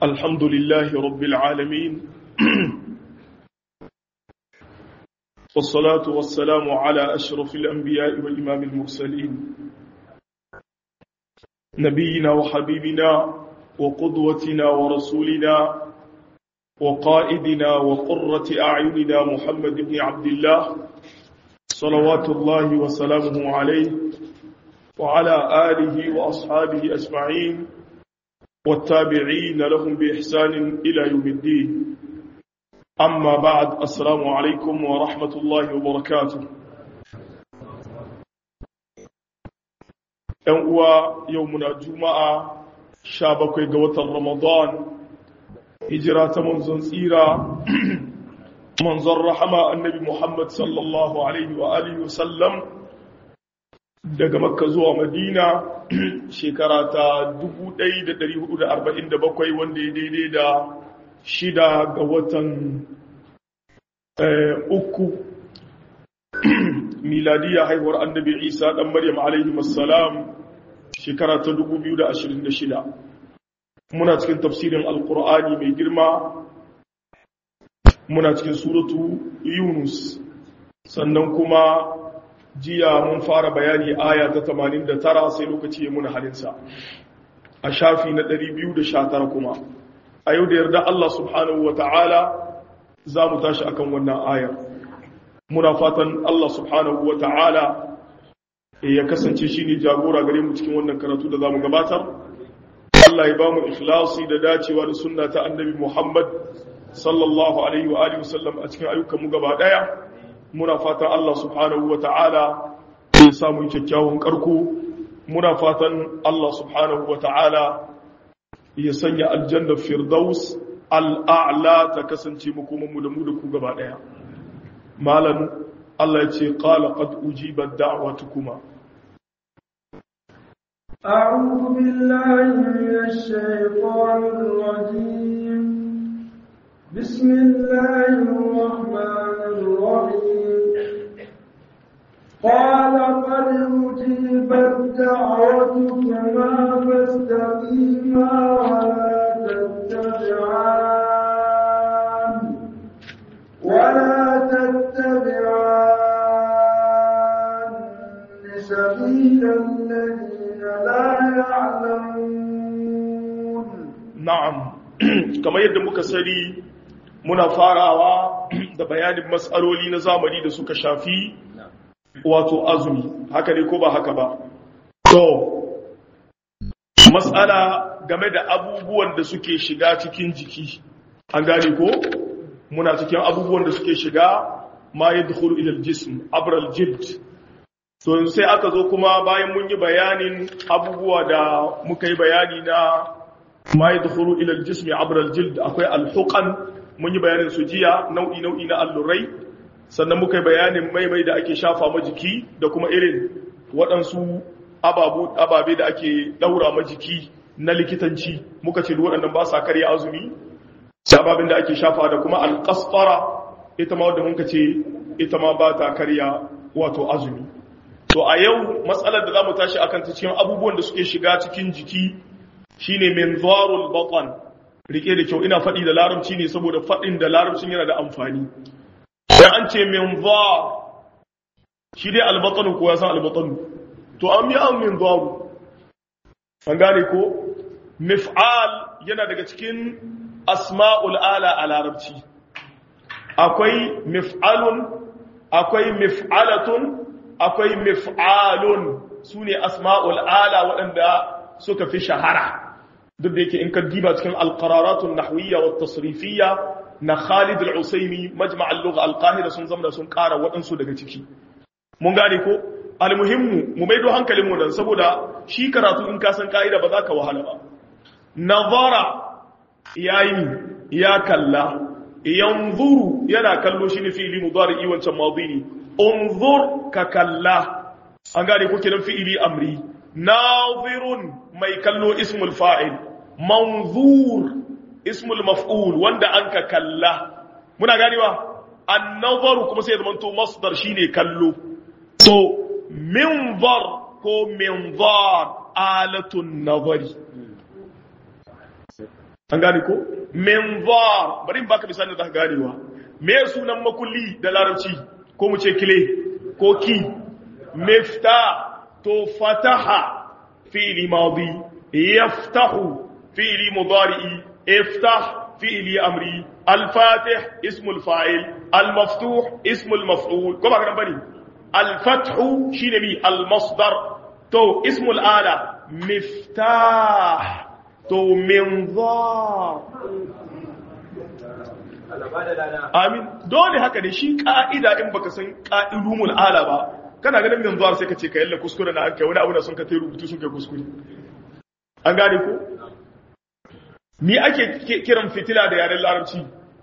الحمد لله رب العالمين والصلاة والسلام على أشرف الأنبياء والإمام المرسلين نبينا وحبيبنا وقدوتنا ورسولنا وقائدنا وقرة أعيننا محمد بن عبد الله صلوات الله وسلامه عليه وعلى آله وأصحابه أجمعين والتابعين لهم بإحسان إلى يوم الدين أما بعد السلام عليكم ورحمة الله وبركاته يومنا الجمعة شابك قوة رمضان هجرة منزل سيرة منزل رحمة النبي محمد صلى الله عليه وآله وسلم daga Makka zuwa Madina shekara ta 1447 wanda ya daidai da 6 ga watan uku miladiya haihuwar annabi Isa dan Maryam alaihi assalam shekara ta 2026 muna cikin tafsirin alqur'ani mai girma muna cikin suratu Yunus sannan kuma jiya mun fara bayani aya ta 89 sai lokaci ya muna halinsa a shafi na 219 kuma a yau da yarda Allah subhanahu wata'ala za mu tashi akan wannan ayar muna fatan Allah subhanahu wata'ala ya kasance shi ne jagora gare mu cikin wannan karatu da za mu gabatar Allah ya ba mu ikhlasi da dacewa da sunna ta annabi Muhammad sallallahu alaihi wa alihi wasallam a cikin ayyukan mu gaba daya muna fatan Allah subhanahu wa ta'ala ya samu kyakkyawan karko muna fatan Allah subhanahu wa ta'ala ya sanya aljanna firdaus al'a'la ta kasance makomanmu da mu da ku gaba daya malan Allah ya ce qala qad ujibat da'watukuma a'udhu billahi minash shaitanir rajim bismillahir rahmanir rahim قال قد أجيبت دعوتكما فاستقيما ولا تتبعان سبيل الذين لا يعلمون نعم كما يدمك سري muna farawa da bayanin mas'aloli na zamani da suka shafi wato azumi haka ne ko ba haka ba to mas'ala game da abubuwan da suke shiga cikin jiki an gane ko muna cikin abubuwan da suke shiga ma yadkhulu ila al-jism abra al-jild to sai aka zo kuma bayan mun yi bayanin abubuwa da muka yi bayani na ma yadkhulu ila al-jism abra al-jild akwai al-huqan mun yi bayanin su jiya nau'i na allurai sannan muka yi bayanin maimai da ake shafa ma jiki da kuma irin waɗansu ababe da ake ɗaura ma jiki na likitanci muka ce waɗannan ba sa karya azumi ababen da ake shafa da kuma alƙasfara ita ma wadda muka ce ita ma ba ta karya wato azumi to a yau matsalar da za mu tashi akan ta cikin abubuwan da suke shiga cikin jiki shine minzarul batan rike da kyau ina faɗi da larabci ne saboda faɗin da larabcin yana da amfani sai an ce minzar shi dai albatanu ko ya san albatanu to an yi an minzaru an gane ko mif'al yana daga cikin asma'ul ala a larabci akwai mif'alun akwai mif'alatun akwai mif'alun su ne asma'ul ala waɗanda suka fi shahara duk da yake in ka diba cikin alqararatun nahwiyya wa tasrifiyya na Khalid al-Usaimi majma' al-lugha al-Qahira sun zama sun ƙara waɗansu daga ciki mun gane ko almuhimmu mu maido hankalin mu dan saboda shi karatu in ka san kaida ba za ka wahala ba nazara yayi ya kalla yanzuru yana kallo shi ne fi'ili mudari wancan madi ne unzur ka kalla an gane ko kenan fi'ili amri nazirun mai kallo ismul fa'il manzur ismul maf'ul wanda anka kalla muna ganewa an-nazaru kuma sai zaman to masdar shine kallo so minzar ko minzar alatun nazari an gane ko minzar bari in baka misali da ganewa me sunan makulli da larabci ko mu ce kile ko ki miftah to fataha fi'li madi yaftahu fi'li mudari iftah fi'li amri al-fatih ismul fa'il al-maftuh ismul maf'ul ko ba kana bane al-fathu shine bi al-masdar to ismul ala miftah to minzar amin dole haka ne shi ka'ida in baka san qa'idumul ala ba kana ganin minzar sai ka ce ka yalla kuskure na kai wani abu da sun ka tai rubutu sun kai kuskure an gane ko ni ake kiran fitila da yaren larabci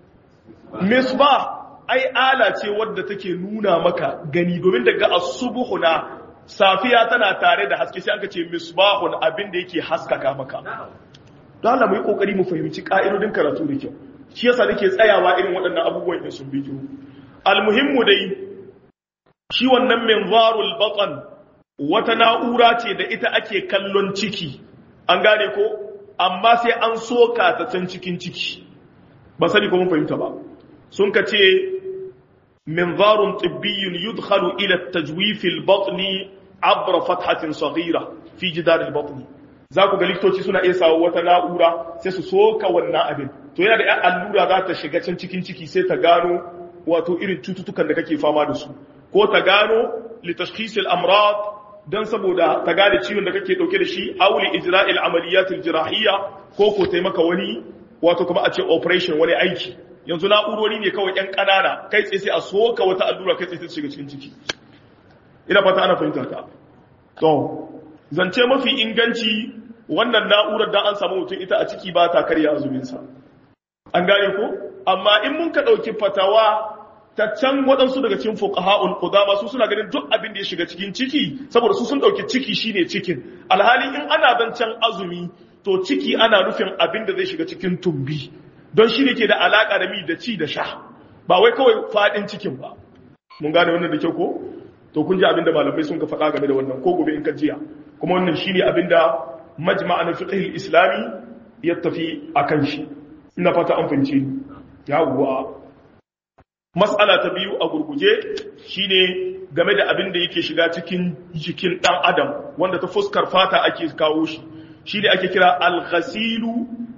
misbah ai ala ce wadda take nuna maka gani domin daga as-subhuna safiya tana tare da haske sai aka ce misbahun abin da yake haskaka maka don Allah mu yi kokari mu fahimci ka'idodin karatu da kyau shi yasa nake tsayawa irin waɗannan abubuwan da sun bijo almuhimmu dai shi wannan minzarul batan wata na'ura ce da ita ake kallon ciki an gane ko amma sai an soka ta can cikin ciki ba sani ko mun fahimta ba sun ka ce minzarun tibbiyun yudkhalu ila at-tajwif al-batni abra fathatin saghira fi jidar al-batni za ku ga likitoci suna iya sawo wata na'ura sai su soka wannan abin to yana da yan allura za ta shiga can cikin ciki sai ta gano wato irin cututtukan da kake fama da su ko ta gano li tashkhis al-amrad dan saboda ta gane ciwon da kake dauke da shi auli ijra'il amaliyat al-jirahiyya ko taimaka wani wato kuma a ce operation wani aiki yanzu na'urori ne kawai yan kanana kai tsaye sai a soka wata allura kai tsaye ta shiga cikin ciki ina fata ana fahimta ta to zance mafi inganci wannan na'urar da an samu mutum ita a ciki ba ta karya azumin sa an gane ko amma in mun ka dauki fatawa ta can waɗansu daga cikin fuqaha'ul qudama su suna ganin duk abin da ya shiga cikin ciki saboda su sun dauki ciki shine cikin alhali in ana zancan azumi to ciki ana nufin abin da zai shiga cikin tumbi don shi ne ke da alaka da mi da ci da sha ba wai kawai fadin cikin ba mun gane wannan da kyau ko to kun ji abin da malamai sun ka faɗa game da wannan ko gobe in ka jiya kuma wannan shine abin da majma'an fiqh al-islami ya tafi akan shi ina fata an fahimce ni yawwa mas'ala ta biyu a gurguje shine game da abin da yake shiga cikin jikin dan adam wanda ta fuskar fata ake kawo shi shine ake kira al-ghasilu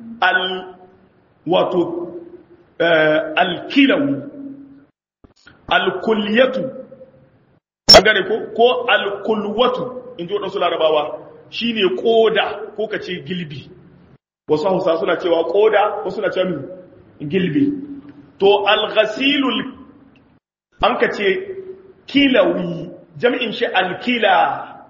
wato al-kilawi al-kulliyatu gane ko al-kulwatu inji wadansu larabawa shine koda ko kace gilbi wasu hausa suna cewa koda wasu na cewa gilbi to al-ghasilul an kace kilawi jami'in shi al-kila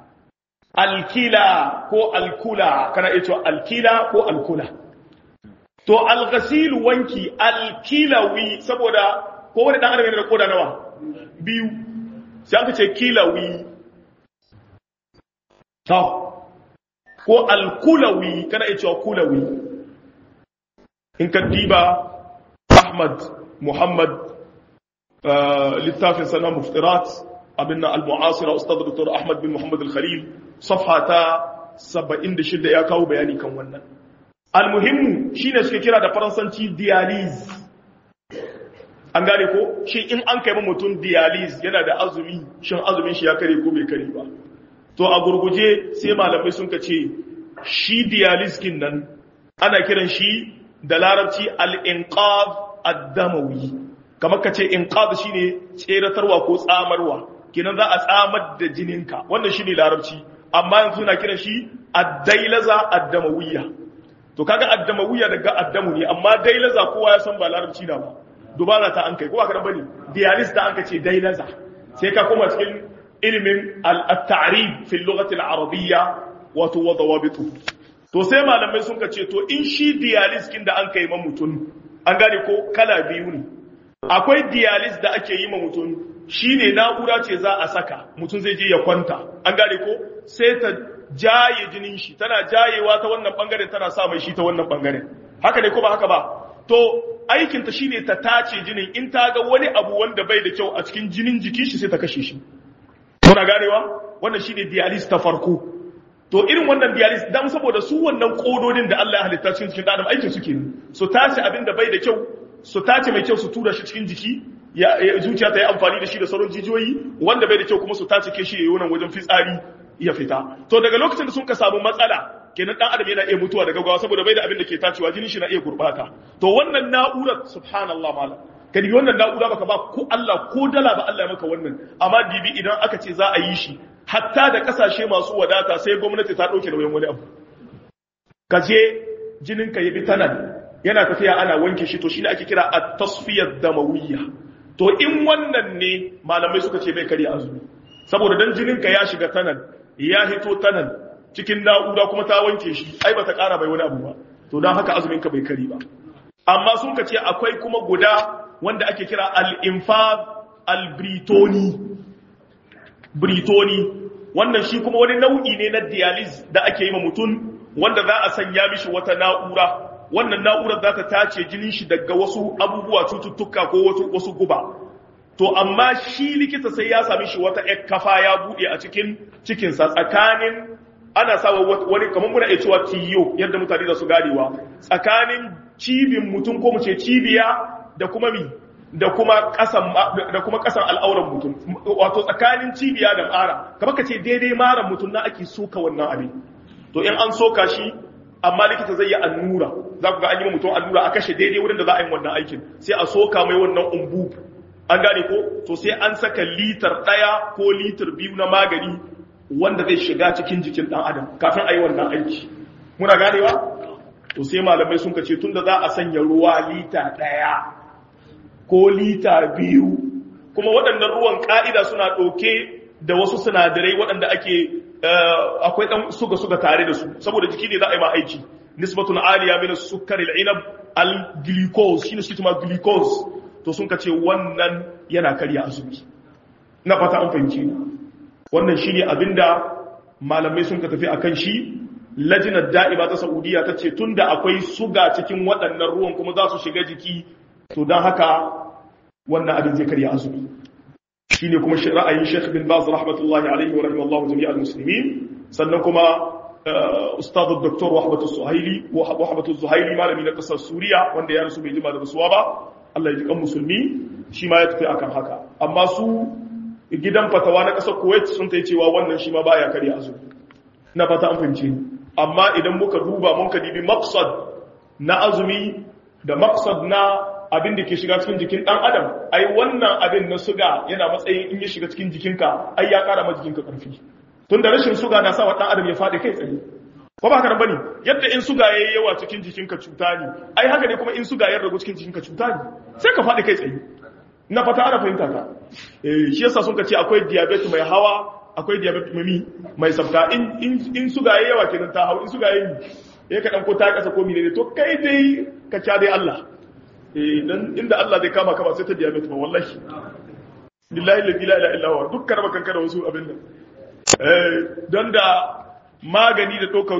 ko al-kula kana iya cewa al-kila ko al-kula to al-ghasil wanki al-kilawi saboda ko wani dan adam yana da koda nawa biyu sai aka ce kilawi to ko al-kulawi kana iya cewa kulawi in ka diba Ahmad Muhammad littafin sana muftirat abinna al-mu'asira ustad Dr. Ahmad bin Muhammad al-Khalil safha ta 76 ya kawo bayani kan wannan al-muhimmu shine suke kira da faransanci dialysis an gane ko shi in an kai mutum dialysis yana da azumi shin azumin shi ya kare ko bai kare ba to a gurguje sai malamai sun kace shi dialysis kin nan ana kiran shi da larabci al-inqadh ad-damawi kamar kace inqadh shine tseratarwa ko tsamarwa kinan za a tsamar da jininka wannan shine larabci amma yanzu na kiran shi ad-dailaza ad-damawiyya to kaga ad-damawiyya daga ad-damu ne amma dailaza kowa ya san ba larabci na ba dubara ta an kai ko aka bane dialysis da anka ce dailaza sai ka koma cikin ilimin al-ta'rif fi al-lughati al-arabiyya wa dawabitu to sai malamai sun ce to in shi dialysis kin da an kai ma mutun an gane ko kala biyu ne akwai dialysis da ake yi ma mutun shine na'ura ce za a saka mutun zai je ya kwanta an gane ko sai ta jaye jinin shi tana jayewa ta wannan bangaren tana sa mai shi ta wannan bangaren haka ne ko ba haka ba to aikinta shine ta tace jinin in ta ga wani abu wanda bai da kyau a cikin jinin jikin shi sai ta kashe shi kuna ganewa wannan shine dialysis ta farko to irin wannan dialysis dan saboda su wannan kododin da Allah ya halitta cikin dan adam aikin suke so tace abin da bai da kyau so tace mai kyau su tura shi cikin jiki ya zuciya ta yi amfani da shi da sauran jijiyoyi wanda bai da kyau kuma su tace ke shi yayin wannan wajen fitsari ya fita to daga lokacin da sun ka samu matsala kenan dan adam yana iya mutuwa daga gaggawa saboda bai da abin da ke tacewa jinin shi na iya gurbata to wannan na'urar subhanallah malam kadi wannan na'ura baka ba ko Allah ko dala ba Allah ya maka wannan amma dibi idan aka ce za a yi shi hatta da kasashe masu wadata sai gwamnati ta dauke nauyin wani abu kaje jinin ka yabi tanan yana tafiya ana wanke shi to shine ake kira at-tasfiyat damawiyya to in wannan ne malamai suka ce bai kare azumi saboda dan jinin ka ya shiga tanan ya hito tanan cikin na'ura kuma ta wanke shi ai bata kara bai wani abu ba to dan haka azumin ka bai kare ba amma sun ka ce akwai kuma guda wanda ake kira al-infad al-britoni wannan shi kuma wani nau'i ne na dialysis da ake yi ma mutum wanda za a sanya mishi wata na'ura wannan na'urar za ta tace jinin shi daga wasu abubuwa cututtuka ko wasu guba to amma shi likita sai ya sami shi wata kafa ya bude a cikin cikinsa tsakanin ana sawa wani kamar muna iya cewa tiyo yadda mutane da su ganewa tsakanin cibin mutum ko mu ce cibiya da kuma kasan al'auran mutum wato tsakanin cibiya da mara kamar ka ce daidai maran mutum na ake soka wannan abin to in an soka shi amma likita zai yi allura za ku ga an yi mutum allura a kashe daidai wurin da za a yi wannan aikin sai a soka mai wannan umbu an gane ko to sai an saka litar 1 ko litar 2 na magani wanda zai shiga cikin jikin dan adam kafin a yi wannan aiki muna ganewa to sai malamai sun kace tunda za a sanya ruwa lita 1 ko lita 2 kuma waɗannan ruwan ka'ida suna ɗauke da wasu sinadarai waɗanda ake akwai ɗan suga tare da su saboda jiki ne za a yi ma aiki nisbatun aliya min as-sukkar al-inab al-glucose shine shi kuma glucose to sun kace wannan yana karya azumi na fata an fahimci wannan shine abinda malamai sun ka tafi akan shi lajinar da'ima ta Saudiya tace tunda akwai suga cikin waɗannan ruwan kuma za su shiga jiki to dan haka wannan abin zai karya azumi shine kuma ra'ayin Sheikh bin Baz rahmatullahi alaihi wa rahimallahu jami'al muslimin sannan kuma ustad Dr. Wahbatu Zuhaili malami na kasar Suriya wanda ya rasu bai jima da rasuwa ba Allah ya ji kan musulmi shi ma ya tafi akan haka amma su gidan fatawa na kasar Kuwait sun tayi cewa wannan shi ma baya karya azumi na fata an fahimce amma idan muka duba mun ka dibi maqsad na azumi da maqsad na abin da ke shiga cikin jikin dan adam ai wannan abin na suga yana matsayin in ya shiga cikin jikinka ai ya kara ma jikinka karfi tunda rashin suga na sa wa dan adam ya fadi kai tsaye ko ba haka bane yadda in suga yayi yawa cikin jikinka cuta ne ai haka ne kuma in suga ya ragu cikin jikinka cuta ne sai ka fadi kai tsaye na fata ana fahimta ka shi yasa sun ka ce akwai diabetes mai hawa akwai diabetes mai sabta in suga yayi yawa kenan ta hawa in suga yayi ka dan ko ta kasa ko menene to kai dai ka ca dai Allah dan inda Allah zai kama ka ba sai ta diabetes ba wallahi billahi la ilaha illa huwa dukkan bakan kada wasu abin nan dan da magani da dokar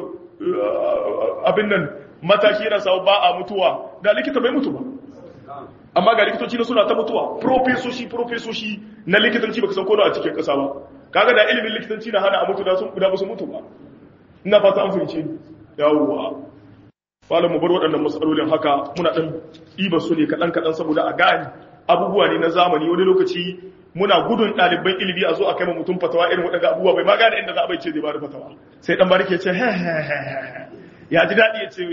abin nan mataki yana sawo ba a mutuwa da likita bai mutu ba amma ga likitoci na suna ta mutuwa profesoshi na likitanci baka san ko a cikin kasa ba kaga da ilimin likitanci na hana a mutu da sun ba su mutu ba ina fata an fahimce ni yawwa wala mu bar waɗannan matsalolin haka muna ɗan ɗiba su ne kaɗan saboda a gani abubuwa ne na zamani wani lokaci muna gudun ɗaliban ilimi a zo a kai ma mutum fatawa irin waɗanda abubuwa bai ma gane inda za a bai ce zai ba da fatawa sai ɗan barke ce ya ji daɗi ya ce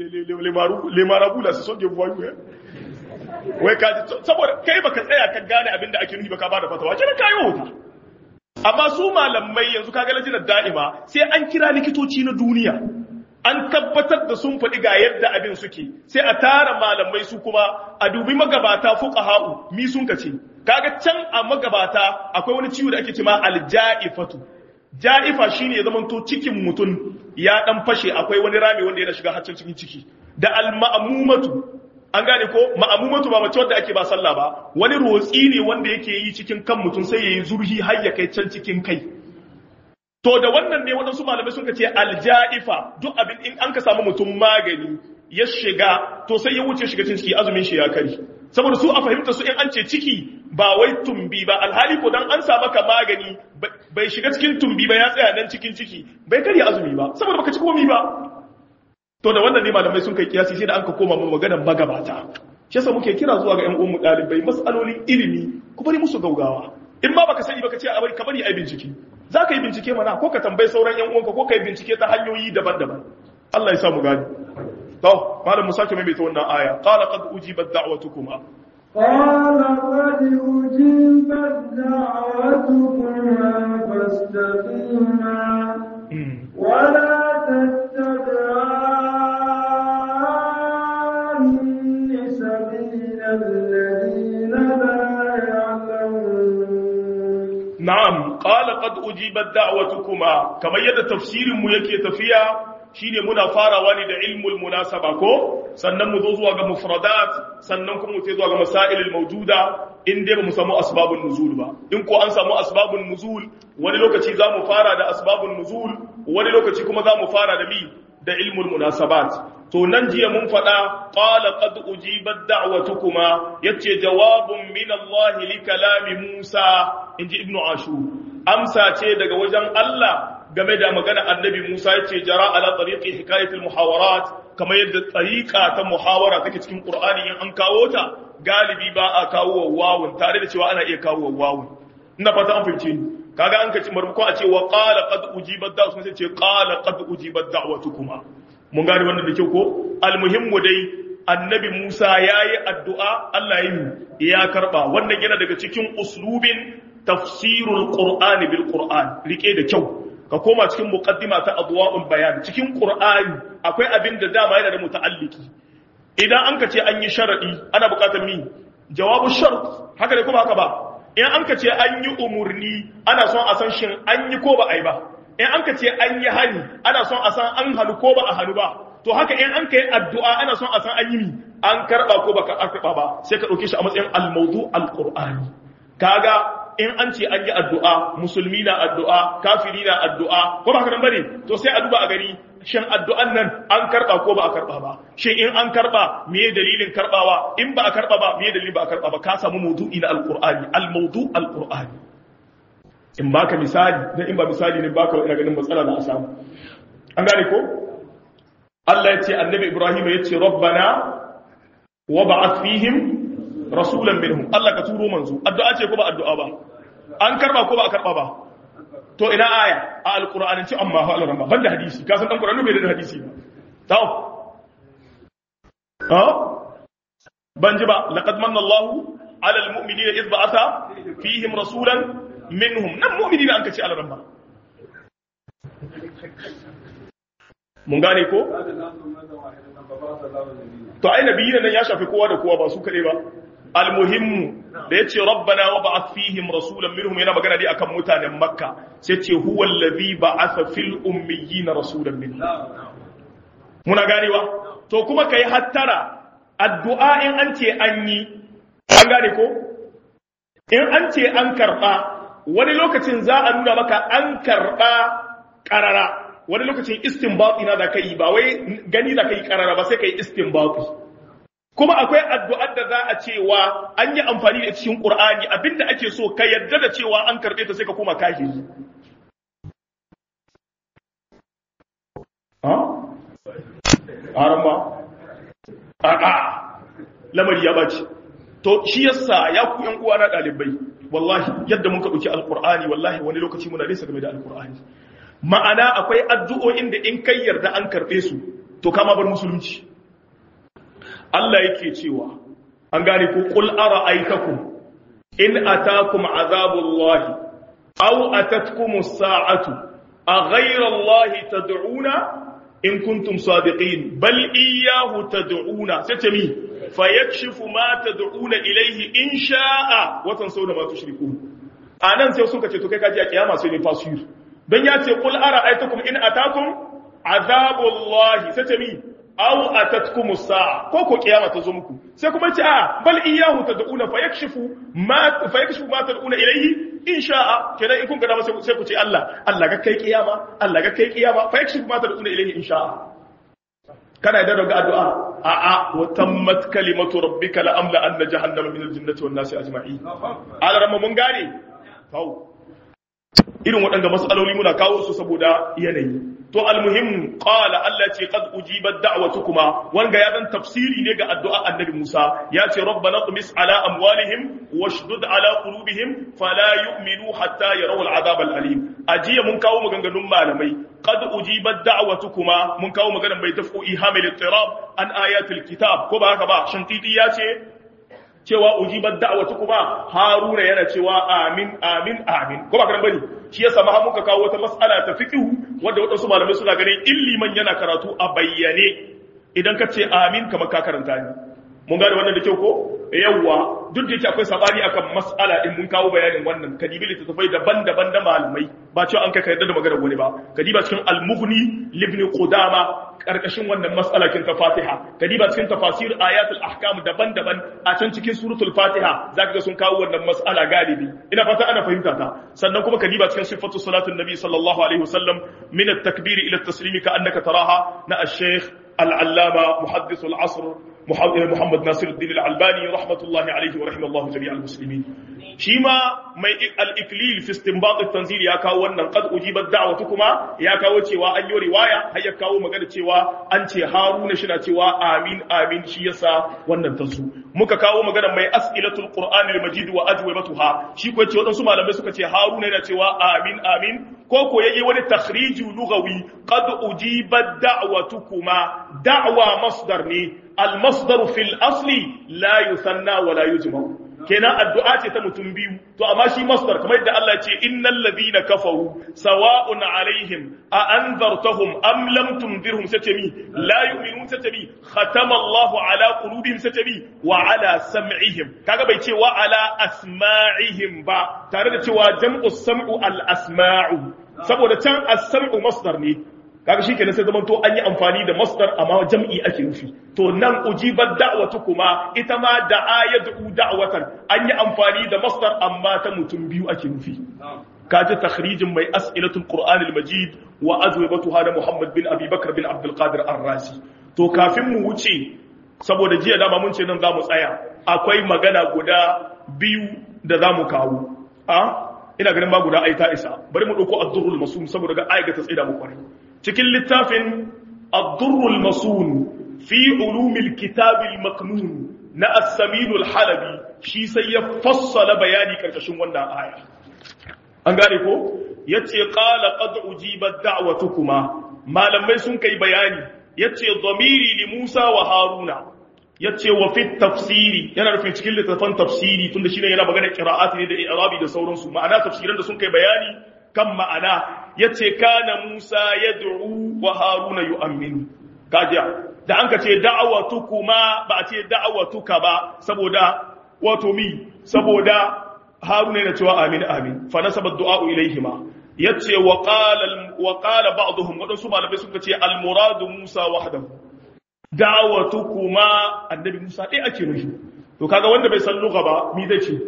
lemara bula su soke buwa yi wai ka ji saboda kai baka tsaya ka gane abin da ake nufi baka ba da fatawa kira kayo wuta amma su malamai yanzu kaga lajinar da'ima sai an kira likitoci na duniya an tabbatar da sun faɗi ga yadda abin suke sai a tara malamai su kuma a dubi magabata fuqaha'u mi sun kace kaga can a magabata akwai wani ciwo da ake cewa alja'ifatu ja'ifa shine ya zamanto cikin mutum ya dan fashe akwai wani rami wanda yana shiga haccin cikin ciki da alma'mumatu an gane ko ma'mumatu ba mace wanda ake ba sallah ba wani rotsi ne wanda yake yi cikin kan mutum sai yayi zurhi har ya kai can cikin kai to da wannan ne waɗansu malamai sun ce alja'ifa duk abin in an ka samu mutum magani ya shiga to sai ya wuce shiga cikin ciki azumin shi ya kari saboda su a fahimta su in an ce ciki ba wai tumbi ba alhali ko dan an sa maka magani bai shiga cikin tumbi ba ya tsaya nan cikin ciki bai karya azumi ba saboda baka ci komai ba to da wannan ne malamai sun kai kiyasi sai da an ka koma mu maganar magabata shi yasa muke kira zuwa ga ƴan uwan mu dalibai mas'alolin ilimi ku bari musu gaugawa in ma baka sani baka ce a bari ka bari ai bincike zaka yi bincike mana ko ka tambayi sauran ƴan uwanka ko ka yi bincike ta hanyoyi daban-daban Allah ya sa mu gani to malam Musa ke mai ta wannan aya qala qad ujibat da'watukuma قال قد أجيبت دعوتكما فاستقيما ولا تتبعان سبيل الذين لا يعلمون نعم قال قد أجيبت دعوتكما كما يد تفسير ميكي تفيا shine muna farawa ne da ilmul munasaba ko sannan mu zo zuwa ga mufradat sannan kuma mu ce zuwa ga masailul mawjuda in dai ba mu samu asbabun nuzul ba in ko an samu asbabun nuzul wani lokaci za mu fara da asbabun nuzul wani lokaci kuma za mu fara da da ilmul munasabat to nan jiya mun faɗa qala qad ujibat da'watukuma yace jawabun min Allah li kalami Musa inji ibnu ashur amsa ce daga wajen Allah game da magana annabi Musa yace jara ala tariqi hikayatul muhawarat kamar yadda tariqa ta muhawara take cikin Qur'ani in an kawo ta galibi ba a kawo wawun tare da cewa ana iya kawo wawun ina fata an fahimce ni kaga an kace marko a ce wa qala qad ujibat da'watu sai ce qala qad ujibat da'watukuma mun gane wannan da kyau ko almuhimmu dai annabi Musa yayi addu'a Allah ya karba wannan yana daga cikin uslubin tafsirul qur'ani bil qur'an rike da kyau ka koma cikin muqaddima ta adwa'ul bayan cikin qur'ani akwai abin da dama yana da muta'alliki idan an kace an yi sharadi ana buƙatar jawabu shart haka ne kuma haka ba in an kace an yi umurni ana son a san shin an yi ko ba ai ba in an kace an yi hani ana son a san an halu ko ba a halu ba to haka in an kai addu'a ana son a san an yi an karba ko baka karba ba sai ka dauke shi a matsayin al-mawdu' al-qur'ani kaga in an ce an yi addu'a musulmi na addu'a kafiri na addu'a ko ba haka nan bane to sai a duba a gani shin addu'an nan an karba ko ba a karba ba shin in an karba me dalilin karbawa in ba a karba ba me dalilin ba a karba ba ka samu mawdu'i na al-qur'ani al-mawdu' al-qur'ani in baka misali dan in ba misali ne baka ina ganin matsala na a samu an gane ko Allah ya ce annabi Ibrahim ya ce rabbana wa ba'ath fihim rasulan minhum Allah ka turo manzo addu'a ce ko ba addu'a ba an karba ko ba a karba ba to ina aya a alqur'anin ce amma fa Allah banda hadisi ka san dan qur'ani bai da hadisi ba to ban ji ba laqad manna Allahu 'ala al-mu'minina idh ba'atha fihim rasulan minhum nan mu'minina an kace Allah ramma mun gane ko to ai nabiyina nan ya shafi kowa da kowa ba su kade ba almuhimmu da yace rabbana wa ba'ath fihim rasulan minhum yana magana dai akan mutanen makka sai ce huwa allazi ba'atha fil ummiyina rasulan minhum muna ganewa to kuma kai hattara addu'a in an ce an yi an gane ko in an ce an karba wani lokacin za a nuna maka an karba karara wani lokacin istinbati na da kai ba wai gani da kai karara ba sai kai istinbati kuma akwai addu'ar da za a cewa an yi amfani da cikin Qur'ani abinda ake so ka yarda da cewa an karbe ta sai ka koma kafiri aramba lamari ya bace to shi yasa ya ku yan uwa na dalibai wallahi yadda mun ka dauki alqur'ani wallahi wani lokaci muna nesa game da alqur'ani ma'ana akwai addu'o'in da in kai yarda an karbe su to kama bar musulunci Allah yake cewa an gane ko qul ara'aytakum in ataakum azabullahi aw atatkumus sa'atu aghayra allahi tad'una in kuntum sadiqin bal iyyahu tad'una sai ce mi fayakshifu ma tad'una ilayhi in sha'a wa tansawna ma tushrikun anan sai suka ce to kai kaji a kiyama sai ne fasir dan ya ce qul ara'aytakum in ataakum azabullahi sai ce mi aw atatkumus sa'a ko kiyama ta zo muku sai kuma ce a bal iyyahu tad'una fayakshifu ma tad'una ilayhi in sha'a kenan in kun ga dama sai ku ce Allah ga kai kiyama Allah ga kai kiyama fayakshifu ma tad'una ilayhi in sha'a kana da daga addu'a a wa tammat kalimatu rabbika la amla anna jahannama min al-jinnati wan nasi ajma'in ala ramma mun gane to irin waɗanda mas'aloli muna kawo su saboda yanayi to almuhim qala Allah ce qad ujibat da'watukuma wanga ya dan tafsiri ne ga addu'a annabi Musa ya ce rabbana tumis ala amwalihim washdud ala qulubihim fala yu'minu hatta yarawul adhab al-alim ajiya mun kawo maganganun malamai qad ujibat da'watukuma mun kawo maganar bai tafu ihamil ittirab an ayatul kitab ko ba haka ba shantidi ya ce cewa ujibat da'watukuma haruna yana cewa amin amin amin ko ba kan bane shi yasa ma muka kawo wata mas'ala ta fiqh wanda wadansu malamai suna ganin illiman yana karatu a bayyane idan ka ce amin kamar ka karanta ni mun gane wannan da kyau ko yawwa duk da yake akwai sabani akan mas'ala din mun kawo bayanin wannan kadibi littafai daban-daban da malamai ba cewa an kai yarda da maganar wani ba kadiba cikin al-mughni ibn qudama karkashin wannan mas'ala kin ta Fatiha kadiba cikin tafasir ayatul ahkam daban-daban a can cikin suratul Fatiha zaka ga sun kawo wannan mas'ala galibi ina fata ana fahimta ta sannan kuma kadiba cikin sifatu salatin nabi sallallahu alaihi wasallam min at-takbir ila at-taslim ka annaka taraha na al-sheikh al-allama muhaddith al-asr محمد ناصر الدين الألباني رحمة الله عليه ورحمة الله جميع المسلمين شيما ما الإكليل في استنباط التنزيل يا كاو أن قد أجيبت دعوتكما يا كاو تشوا أن رواية هيا كاو مقدر تشوا أنت هارون شنا تشوا آمين آمين شيسا وأن تنسو muka kawo magana mai as'ilatul qur'anil majid wa ajwibatuha shi ko yace wadansu malamai suka ce haruna yana cewa amin amin ko ko yayi wani takhriju lughawi qad ujibat da'watukuma da'wa masdar ne al masdar fil asli la yusanna wa la yujma kenan addu'a ce ta mutum biyu to amma shi masdar kamar yadda Allah ce innal ladhina kafaru sawa'un alaihim a anzartahum am lam tunzirhum satami la yu'minun satami khatama Allahu ala qulubihim satami wa ala sam'ihim kaga bai ce wa ala asma'ihim ba tare da cewa jam'u sam'u al asma'u saboda can as-sam'u masdar ne kaga shikenan sai zaman to an yi amfani da masdar amma jam'i ake nufi to nan ujibat da'watukuma ita ma da'a yad'u da'watan an yi amfani da masdar amma ta mutum biyu ake nufi kaje takhrijin mai as'ilatul qur'anil majid wa ajwibatuha da Muhammad bin Abi Bakr bin Abdul Qadir Ar-Razi to kafin mu wuce saboda jiya dama mun ce nan zamu tsaya akwai magana guda biyu da zamu kawo ina ganin ba guda ai ta isa bari mu dauko ad-durrul masum saboda ga ayata ta tsida mu kwarai cikin littafin ad-durrul masum fi ulumil kitabil maknun na as-samin al-halabi shi sai ya fassala bayani karkashin wannan aya an gane ko yace qala qad ujibat da'watukuma malamai sun kai bayani yace dhamiri li Musa wa Haruna yace wa fi tafsiri yana nufin cikin littafin tafsiri tunda shine yana magana qira'ati ne da i'rabi da sauransu ma'ana tafsiran da sun kai bayani kan ma'ana yace kana Musa yad'u wa Haruna yu'minu kajiya da an ka ce da'awatukuma ba a ce da'awatuka ba saboda wato mi saboda Haruna yana cewa amin amin fa nasaba du'a ilayhima yace wa qala ba'dhum wadansu malamai suka ce al muradu Musa wahdahu da'awatukuma annabi Musa dai ake nufi to kaga wanda bai san lugha ba mi zai ce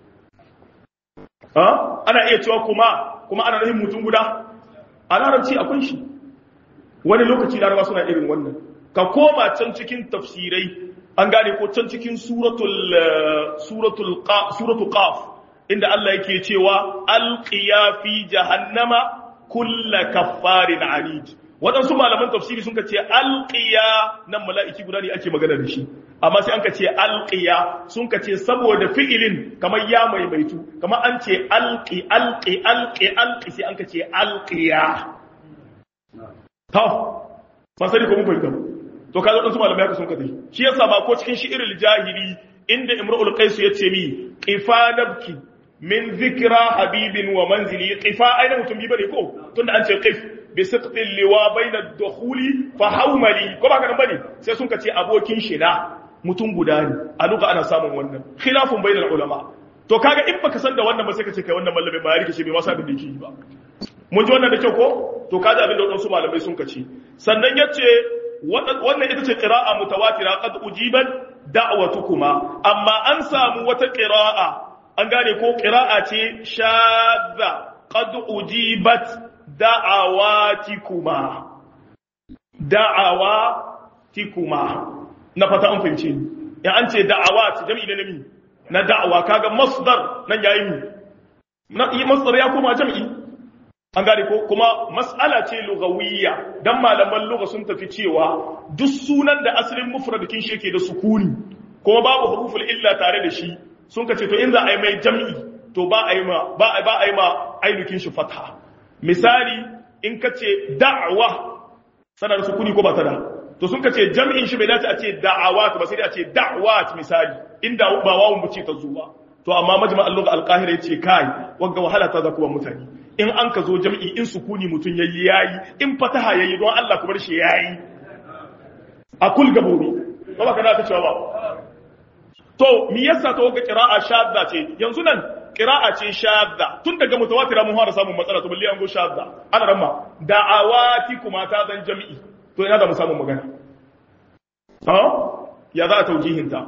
ana iya cewa kuma ana nufin mutum guda a larabci akwai shi wani lokaci laraba suna irin wannan ka koma can cikin tafsirai an gane ko can cikin suratul qaf inda Allah yake cewa alqiya fi jahannama kulla kaffarin anid waɗansu malaman tafsiri sun ce alqiya nan mala'iki guda ne ake magana da shi amma sai an ka ce alqiya sun ka ce saboda fi'ilin kamar ya maimaitu kamar an ce alqi sai an ka ce alqiya ba sai ko mun fahimta to kaga waɗansu malamai haka sun ka tafi shi yasa ba ko cikin shi'irul jahili inda imrul qais yace mi qifa nabki min zikra habibin wa manzili qifa aina mutum bi bane ko tunda an ce qif bi siqtil liwa bayna ad-dukhuli fa hawmali ko ba kana bane sai sun kace abokin shi na mutum guda ne a luga ana samun wannan khilafun bainal ulama to kaga in baka san da wannan ba sai kace kai wannan mallamin ba ya rike shi bai masa abin da yake ba mun ji wannan da kyau ko to kaji abin da wadansu malamai sun kace sannan yace wannan ita ce qira'a mutawatira qad ujibat da'watukuma amma an samu wata qira'a an gane ko qira'a ce shadda qad ujibat da'awatikuma na fata an fahimce ni ya an ce da'awat jami'i ne na da'awa kaga masdar nan yayi mu na masdar ya koma jami'i an gane ko kuma mas'ala ce lugawiyya dan malaman lugha sun tafi cewa duk sunan da asalin mufradikin shi yake da sukuni kuma babu huruful illa tare da shi sun kace to in za a yi mai jam'i to ba a yi ma ainukin shi fatha misali in kace da'wa sana da sukuni ko ba ta da to sun kace jam'in shi bai dace a ce da'awat ba sai dai a ce da'wat misali inda ba wawun buce ta zuwa to amma majma'al lugha al-qahira yace kai wagga wahala ta zakuwa mutane in an ka zo jam'i in sukuni mutun yayi in fataha yayi don Allah kuma shi yayi a kul gabobi ba ka da ta cewa ba to me yasa to ga qira'a shadda ce yanzu nan qira'a ce shadda tun daga mutawatira mun fara samun matsala to balle an go shadda ana ramma da'awati kuma ta zan jam'i to ina da mu samu magana ya za a taujihin ta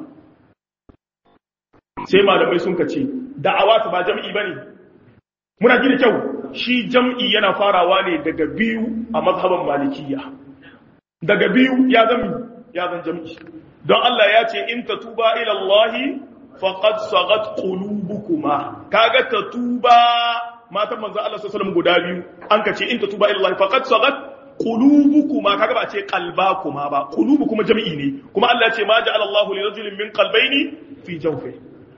sai malamai sun kace da'awat ba jam'i bane muna ji da kyau shi jam'i yana farawa ne daga biyu a mazhaban malikiyya daga biyu ya zan jam'i don Allah ya ce in tatuba ila Allah faqad sagat qulubukuma kaga tatuba matan manzo Allah sallallahu alaihi wasallam guda biyu an kace in tatuba ila Allah faqad sagat qulubukuma kaga ba ce qalbakuma ba qulubukuma jam'i ne kuma Allah ya ce ma ja'ala Allah li rajulin min qalbayni fi jawfi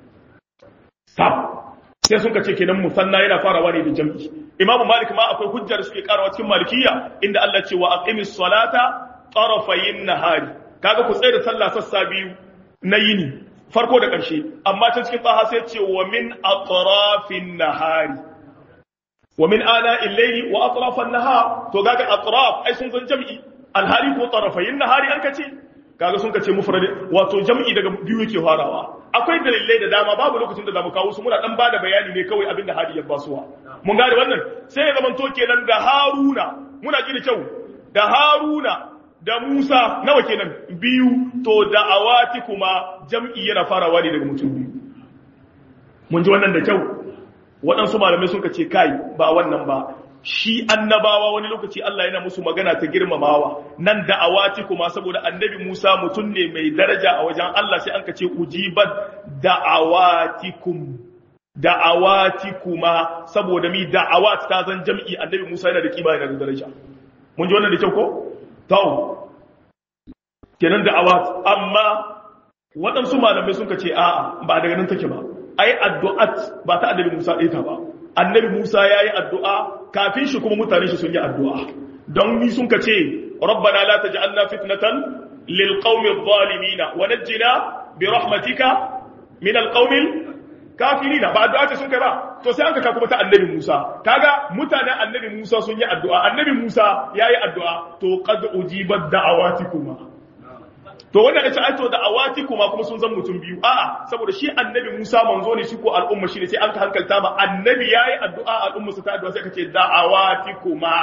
sai sun kace kenan musanna yana farawa ne da jam'i Imam Malik ma akwai hujjar suke karawa cikin Malikiyya inda Allah ce wa aqimis salata tarafayin nahari kaga ku tsaye da sallah sassa biyu na yini farko da ƙarshe amma ta cikin tsaha sai ce wa min atrafin nahari wa min ana illaili wa atrafan nahar to kaga atraf ai sun zan jam'i alhari ko tarafayin nahari an kace kaga sun kace mufrad wato jam'i daga biyu yake farawa akwai dalilai da dama babu lokacin da zamu kawo su muna dan bada bayani ne kawai abinda hadi ya basuwa mun gane wannan sai ya zaman to kenan da Haruna muna ji da kyau da Haruna da Musa nawa kenan biyu to da'awati kuma jam'i yana farawa ne daga mutum biyu mun ji wannan da kyau waɗansu malamai sun kace kai ba wannan ba shi annabawa wani lokaci Allah yana musu magana ta girmamawa nan da'awati kuma saboda annabi Musa mutum ne mai daraja a wajen Allah sai an kace ujibat da'awatikuma saboda mi da'awat ta zan jam'i annabi Musa yana da kima yana da daraja mun ji wannan da kyau ko tawo kenan da'awat amma waɗansu malamai sun kace a'a ba daga nan take ba ai addu'at ba ta annabi Musa ɗaya ta ba annabi Musa yayi addu'a kafin shi kuma mutane shi sun yi addu'a don ni sun kace rabbana la taj'alna fitnatan lil qaumi adh-dhalimin wa najjina bi rahmatika min al-qaumi kafirin ba addu'a ce sun kai ba to sai an ka kuma ta annabi Musa kaga mutanen annabi Musa sun yi addu'a annabi Musa yayi addu'a to qad ujibat da'awatikuma to wanda kace ai to da'awatikuma kuma sun zan mutum biyu a'a saboda shi annabi Musa manzo ne shi ko al'umma shi ne sai an ka hankalta ma annabi yayi addu'a al'umma su ta addu'a sai kace da'awatikuma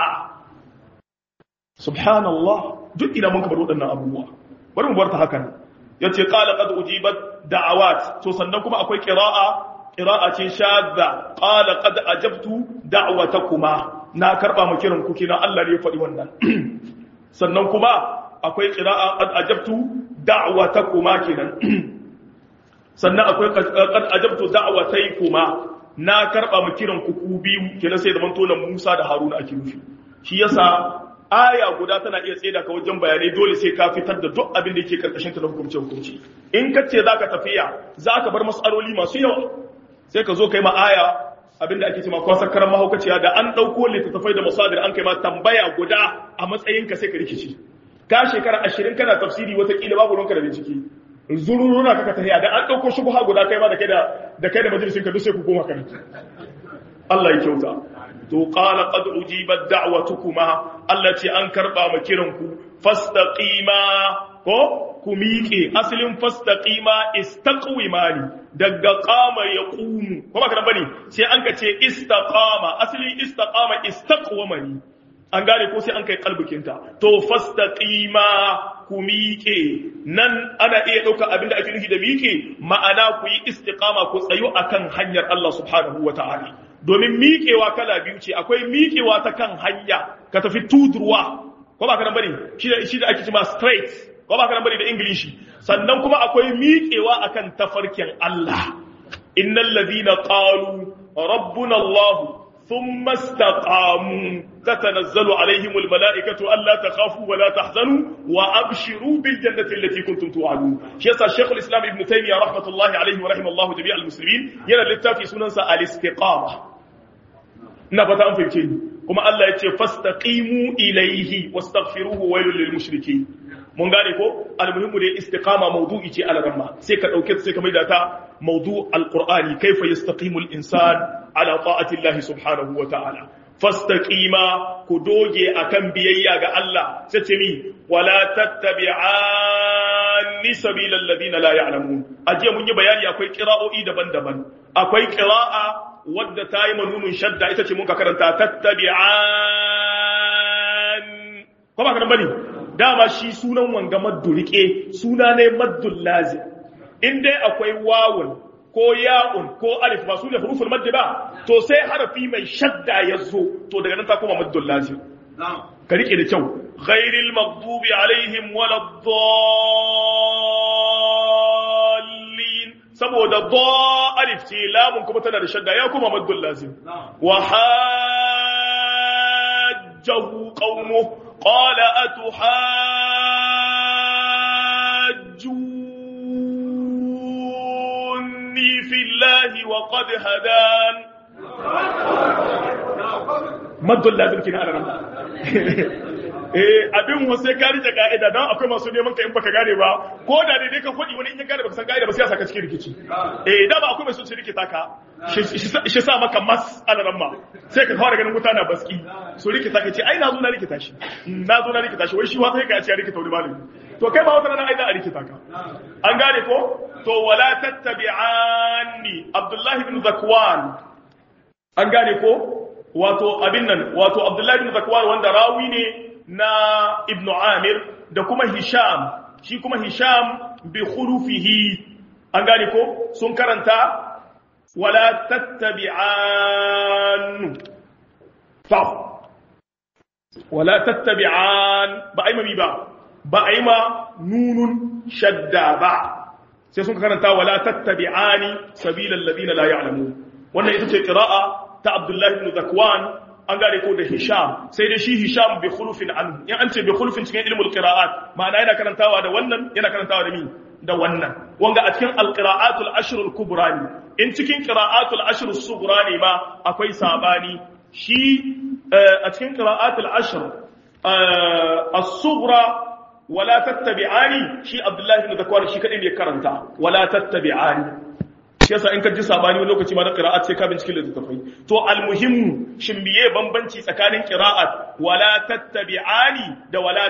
subhanallah duk ina mun ka bar wadannan abubuwa bari mu bar ta hakan yace qala qad ujibat da'awat to sannan kuma akwai qira'a ce shadda qala qad ajabtu da'watakuma na karba mu kiran ku kina Allah ne ya faɗi wannan sannan kuma akwai qira'a qad ajabtu da'watakuma kenan sannan akwai qad ajabtu da'wataykuma na karba mu kiran ku biyu kenan sai da mantolan Musa da Haruna ake nufi shi yasa aya guda tana iya tsaida ka wajen bayanai dole sai ka fitar da duk abin da yake karkashin ta na hukunci in ka ce zaka tafiya zaka bar mas'aloli masu yawa sai ka zo kai ma aya abin da ake cewa kwasakkaran mahaukaciya da an dauko littattafai da masadir an kai ma tambaya guda a matsayin ka sai ka rikici ka shekara 20 kana tafsiri wata kila babu ruwanka da bincike zururuna kaka tafiya da an dauko shubha guda kai ma da kai da majalisin ka duk sai ku koma kan Allah ya kyauta to qala qad ujibat da'watukuma Allah ce an karba ma kiranku fastaqima ko ku miƙe asalin fastaqima istaqwimani daga qama yaqumu ko ba kana bane sai an ka ce istaqama asalin istaqama istaqwamani an gane ko sai an kai kalbukinta to fastaqima ku miƙe nan ana iya ɗauka abinda ake nufi da miƙe ma'ana ku yi istiqama ku tsayo akan hanyar Allah subhanahu wata'ala domin miƙewa kala biyu ce akwai miƙewa ta kan hanya ka tafi tudurwa ko ba ka nan bane shi da ake cewa straight ko ba ka nan bane da English sannan kuma akwai miƙewa akan tafarkin Allah innal ladina qalu rabbuna Allah thumma istaqamu tatanazzalu alaihimul malaikatu alla takhafu wa la tahzanu wa abshiru bil jannati allati kuntum tu'adun shi yasa Sheikhul Islam Ibn Taymiyyah rahmatullahi alaihi wa rahimallahu jami'al muslimin yana littafi sunansa al-istiqama ina fata an fahimce ni kuma Allah ya ce fastaqimu ilaihi wastaghfiruhu wailul lil mushrikeen mun gane ko almuhimmu dai istiqama mawdu'i ce al-ramma sai ka dauke sai ka maida ta mawdu' al-qur'ani kaifa yastaqimu al-insan ala ta'ati Allah subhanahu wa ta'ala fastaqima ku doge akan biyayya ga Allah sai ce mi wala tattabi'anni sabilal ladina la ya'lamun aje mun yi bayani akwai qira'o'i daban-daban akwai qira'a wadda ta yi manunun shadda ita ce mun ka karanta tattabi'an ko ba ka bane dama shi sunan wanga maddu rike suna ne maddul lazim in dai akwai wawun ko ya'un ko alif ba su ne huruful madd ba to sai harafi mai shadda yazo to daga nan ta koma maddul lazim ka rike da kyau ghairil maghdubi alaihim waladdallin saboda da alif ce lamun kuma tana da shadda ya kuma maddul lazim wa hajjahu qaumuhu qala atuhajjuni fillahi wa qad hadan maddul lazim kina ana abin wasu ya kari da ka'ida don akwai masu neman ka in baka gane ba ko da daidai ka faɗi wani in ya gane baka san ka'ida ba sai ya saka cikin rikici da ba akwai mai sun rikita ka shi sa maka mas alaran ma sai ka kawo ganin wuta na baski so rikita ka ce ai na zo na rikita shi wai shi wata ya ce ya rikita wani malami to kai ba wata rana ai da a rikita ka an gane ko to wala tattabi'anni Abdullahi ibn Zakwan an gane ko wato abin nan wato Abdullahi ibn Zakwan wanda rawi ne na Ibn Amir da kuma Hisham shi kuma Hisham bi khulufihi an gane ko sun karanta wala tattabi'an fa wala tattabi'an ba ai mami ba ai ma nunun shadda ba sai sun karanta wala tattabi'ani sabilal ladina la ya'lamun wannan ita ce qira'a ta Abdullahi ibn Zakwan an gane ko da Hisham sai dai shi Hisham bi khulufin anhu in an ce bi khulufin cikin ilmul qira'at ma'ana yana karantawa da wannan yana karantawa da mi da wannan wanga a cikin alqira'atul ashr al-kubra ne in cikin qira'atul ashr as-sughra ne ma akwai sabani shi a cikin qira'atul ashr as-sughra wala tattabi'ani shi Abdullahi ibn Zakwan shi kadai ne karanta wala tattabi'ani yasa in ka ji sabani wani lokaci ma na qira'at sai ka bincike littattafai to almuhimmu shin biye bambanci tsakanin qira'at wala tattabi'ani da wala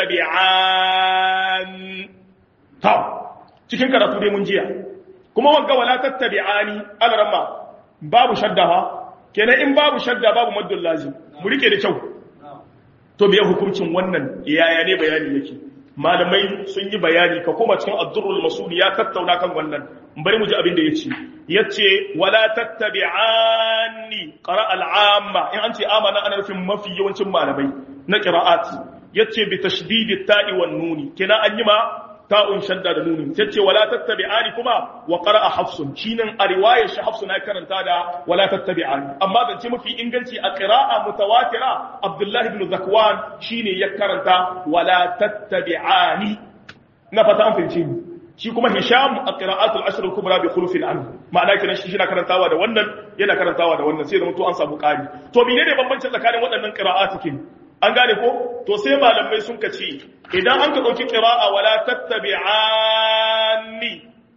tattabi'an ta cikin karatu dai mun jiya kuma wanga wala tattabi'ani alaramma babu shadda ha kenan in babu shadda babu maddul lazim mu rike da kyau to biye hukuncin wannan yaya ne bayani yake malamai sun yi bayani ka koma cikin ad-durrul masul ya tattauna kan wannan bari mu ji abin da yace wala tattabi'anni qara al-amma in an ce amana ana nufin mafi yawancin malamai na qira'at yace bi tashdid at-ta'i wan nuni kina an yi ma ta'un shadda da nuni yace wala tattabi'ani kuma wa qara'a hafsun shinan a riwayar shi hafsun ya karanta da wala tattabi'ani amma zance mafi inganci a qira'a mutawatira Abdullah ibn Zakwan shine ya karanta wala tattabi'ani na fata an fahimci shi kuma Hisham a qira'atul ashr al-kubra bi khulufin anhu ma'ana kenan shi yana karantawa da wannan yana karantawa da wannan sai da mutu an samu ƙari to menene bambancin tsakanin waɗannan qira'atikin an gane ko to sai malamai sun kace idan an ka dauki qira'a wala tattabi'anni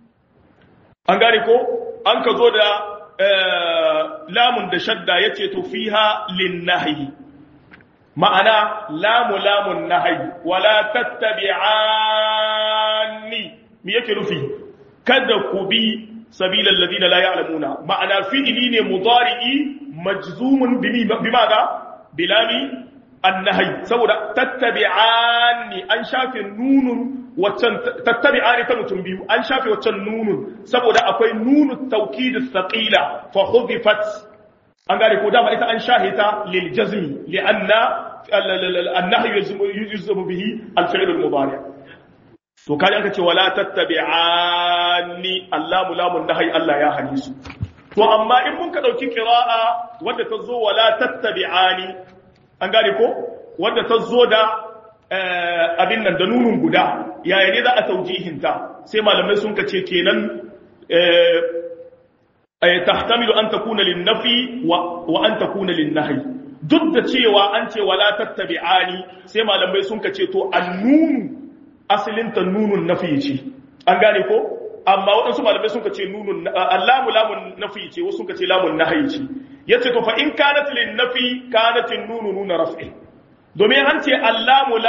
an gane ko an ka zo da lamun da shadda yace to fiha linnahi ma'ana lamun nahi wala tattabi'anni me yake nufi kada ku bi sabilal ladina la ya'lamuna ma'ana fi'li ne mudari'i majzumun bimaga bilami annahi saboda tattabi'ani an shafe nunun waccan tattabi'ani ta mutum biyu an shafe waccan nunun saboda akwai nunut tawkid thaqila fa hudifat an gane ko dama ita an shahita lil jazmi li anna annahi yuzmu bihi al-fi'l al-mudari' to kai aka ce wala tattabi'ani allamu lamun nahyi Allah ya hadisu to amma in mun ka dauki qira'a wadda ta zo wala tattabi'ani an gane ko wadda ta zo da abin nan da nunun guda yaya ne za a taujihinta sai malamai sun ka ce kenan tahtamilu an takuna lin-nafi wa an takuna lin-nahy duk da cewa an ce wala tattabi'ani sai malamai sun ka ce to annunu asalin ta nunun nafi ce an gane ko amma waɗansu malamai sun ka ce nunun allamu lamun nafi ce wasu sun ka ce lamun nahyi ce yace to fa in kanat lin-nafi kanat an-nunu nuna raf'i domin an ce allamu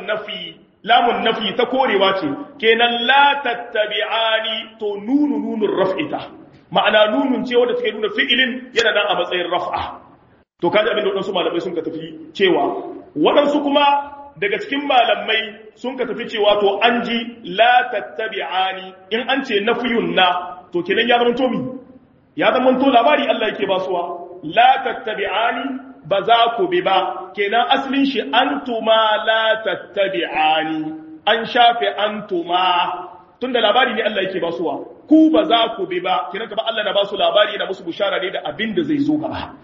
lamun nafi ta korewa ce kenan la tattabi'ani to nunun raf'ita ma'ana nunun ce wanda take nuna fi'ilin yana nan a matsayin raf'a to kaji abin da waɗansu malamai sun ka tafi cewa waɗansu kuma daga cikin malamai sun ka tafi cewa to an ji la tattabi'ani in an ce nafiyun na to kenan ya zama to mi ya zama to labari Allah yake basuwa la tattabi'ani ba za ku bi ba kenan asalin shi antuma la tattabi'ani an shafe antuma tunda labari ne Allah yake basuwa ku ba za ku bi ba kenan kamar Allah na basu labari yana musu bushara ne da abin da zai zo gaba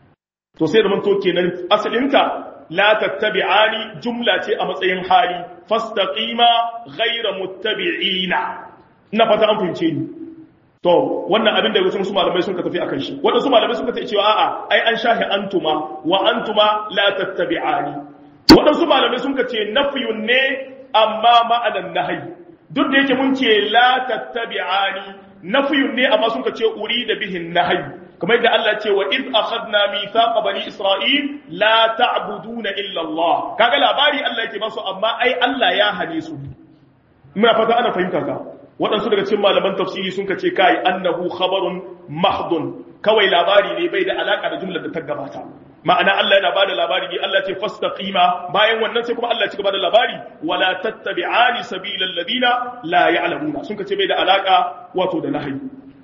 to sai da manto kenan asalinta la tattabi'ani jumla ce a matsayin hali fastaqima ghayra muttabi'ina ina fata an fahimce ni to wannan abin da wasu malamai sun ka tafi akan shi wadansu malamai suka ce cewa a'a ai an shahi antuma wa antuma la tattabi'ani wadansu malamai sun ka ce nafyun ne amma ma'anan nahyi duk da yake mun ce la tattabi'ani nafyun ne amma sun ka ce urida bihin nahyi kamar yadda Allah ce wa iz akhadna mithaqa bani isra'il la ta'buduna illa Allah kaga labari Allah yake ba su amma ai Allah ya hane su muna fata ana fahimta ka waɗansu daga cikin malaman tafsiri sun kace kai annahu khabarun mahdun kawai labari ne bai da alaka da jumlar da ta gabata ma'ana Allah yana bada labari ne Allah ce fastaqima bayan wannan sai kuma Allah ya ci gaba da labari wala tattabi'ani sabilal ladina la ya'lamuna sun kace bai da alaka wato da nahyi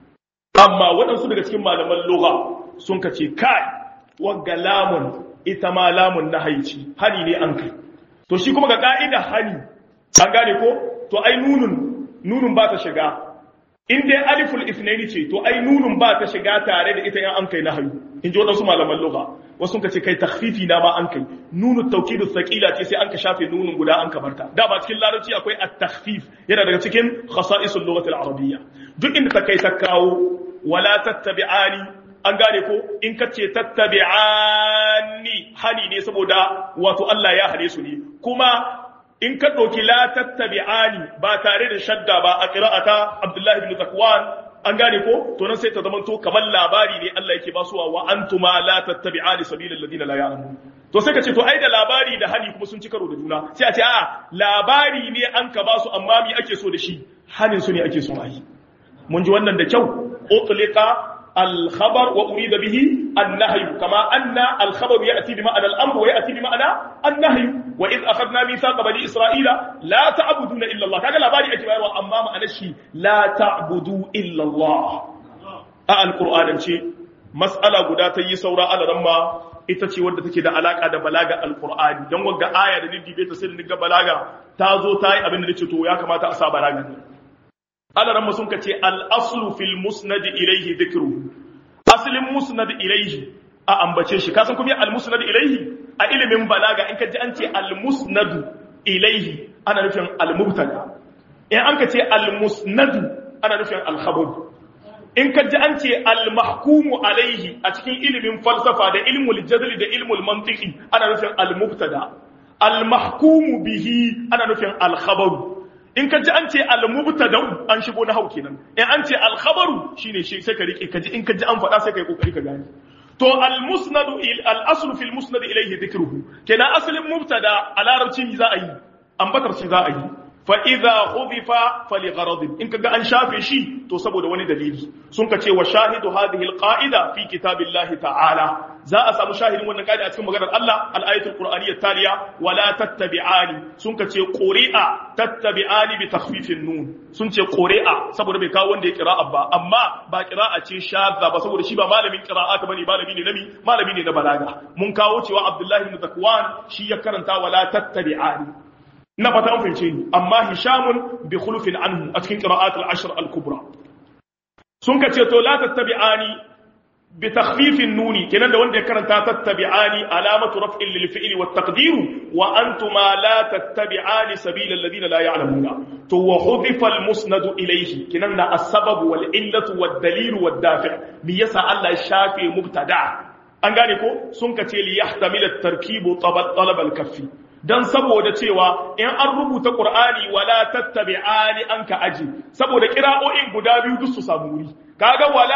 amma waɗansu daga cikin malaman lugha sun kace kai wagga lamun ita ma lamun nahyi hani ne an kai to shi kuma ga ka'ida hani an gane ko to ai nunun ba ta shiga in dai aliful ithnaini ce to ai nunun ba ta shiga tare da ita yan an kai nahyi in ji waɗansu malaman lugha wasu ka ce kai takhfifi na ma an kai nunu tawkidu thaqila ce sai an ka shafe nunun guda an ka barta da ba cikin larabci akwai at-takhfif yana daga cikin khasa'isul lughati al-arabiyya duk inda ta kai ta kawo wala tattabi'ani an gane ko in ka ce tattabi'ani hani ne saboda wato Allah ya hane su ne kuma in ka ɗauki la tattabi'ani ba tare da shadda ba a qira'ata Abdullah ibn Zakwan an gane ko to nan sai ta zama to kamar labari ne Allah yake basuwa wa antuma la tattabi'ani sabilal ladina la ya'lamun to sai ka ce to ai da labari da hani kuma sun ci karo da juna sai a ce a labari ne an ka basu amma me ake so da shi hanin su ne ake so a yi mun ji wannan da kyau utliqa الخبر وأريد به النهي كما أن الخبر يأتي بمعنى الأمر ويأتي بمعنى النهي وإذ أخذنا ميثاق بني إسرائيل لا تعبدون إلا الله كذا لا باري أجمع وأمام أنا شيء لا تعبدوا إلا الله القرآن شيء مسألة قد تيسورا على رمى ita ce wadda take da alaka da balaga alqur'ani dan wagga aya da niddibe ta sai da balaga ta zo ta yi abin da nace to ya kamata a sa balaga alaran sun ka ce al'aslu fil musnad ilaihi dhikru aslin musnad ilaihi a ambace shi kasan kuma al-musnad ilaihi a ilimin balaga in ka ji an ce al-musnad ilaihi ana nufin al-mubtada in an ka ce al-musnad ana nufin al-khabar in ka ji an ce al-mahkumu alaihi a cikin ilimin falsafa da ilmul jadl da ilmul mantiqi ana nufin al-mubtada al-mahkumu bihi ana nufin al-khabar in ka ji an ce al-mubtada an shigo na hau kenan in an ce al-khabaru shine shi sai ka rike kaji in ka ji an faɗa sai kai kokari ka gane to al-musnad al-asl fi al-musnad ilayhi dhikruhu kenan asalin mubtada a larabci za a yi ambatar shi za a yi fa idha khudifa fali gharad in kaga an shafe shi to saboda wani dalili sun ka ce wa shahidu hadhihi al-qa'ida fi kitabillahi ta'ala za a samu shahidin wannan kaida a cikin maganar Allah al-ayatul qur'aniyyah taliya wala tattabi'ani sun ka ce quri'a tattabi'ani bi takhfifin nun sun ce quri'a saboda bai kawo wanda ya qira'a ba amma ba qira'a ce shadda ba saboda shi ba malamin qira'a ka bane malami ne nabi malami ne na balaga mun kawo cewa Abdullahi ibn Zakwan shi ya karanta wala tattabi'ani na fata an fahimce ni amma hishamun bi khulufin anhu a cikin qira'at al-ashr al-kubra sun ka ce to la tattabi'ani بتخفيف النون كنا ده wanda ya karanta tattabi'ani alamatu raf'in lil fi'li wat taqdir wa antuma la tattabi'ani sabila alladhina la ya'lamuna to wa hudifa al musnad ilayhi kina da as-sabab wal illatu wad dalil wad dafi' mi yasa Allah ya shafe mubtada an gane ko sun kace li yahtamil at tarkibu talab al kaffi dan saboda cewa in an rubuta qur'ani wala tattabi'ani anka aji saboda qira'o'in guda biyu duk su samu wuri kaga wala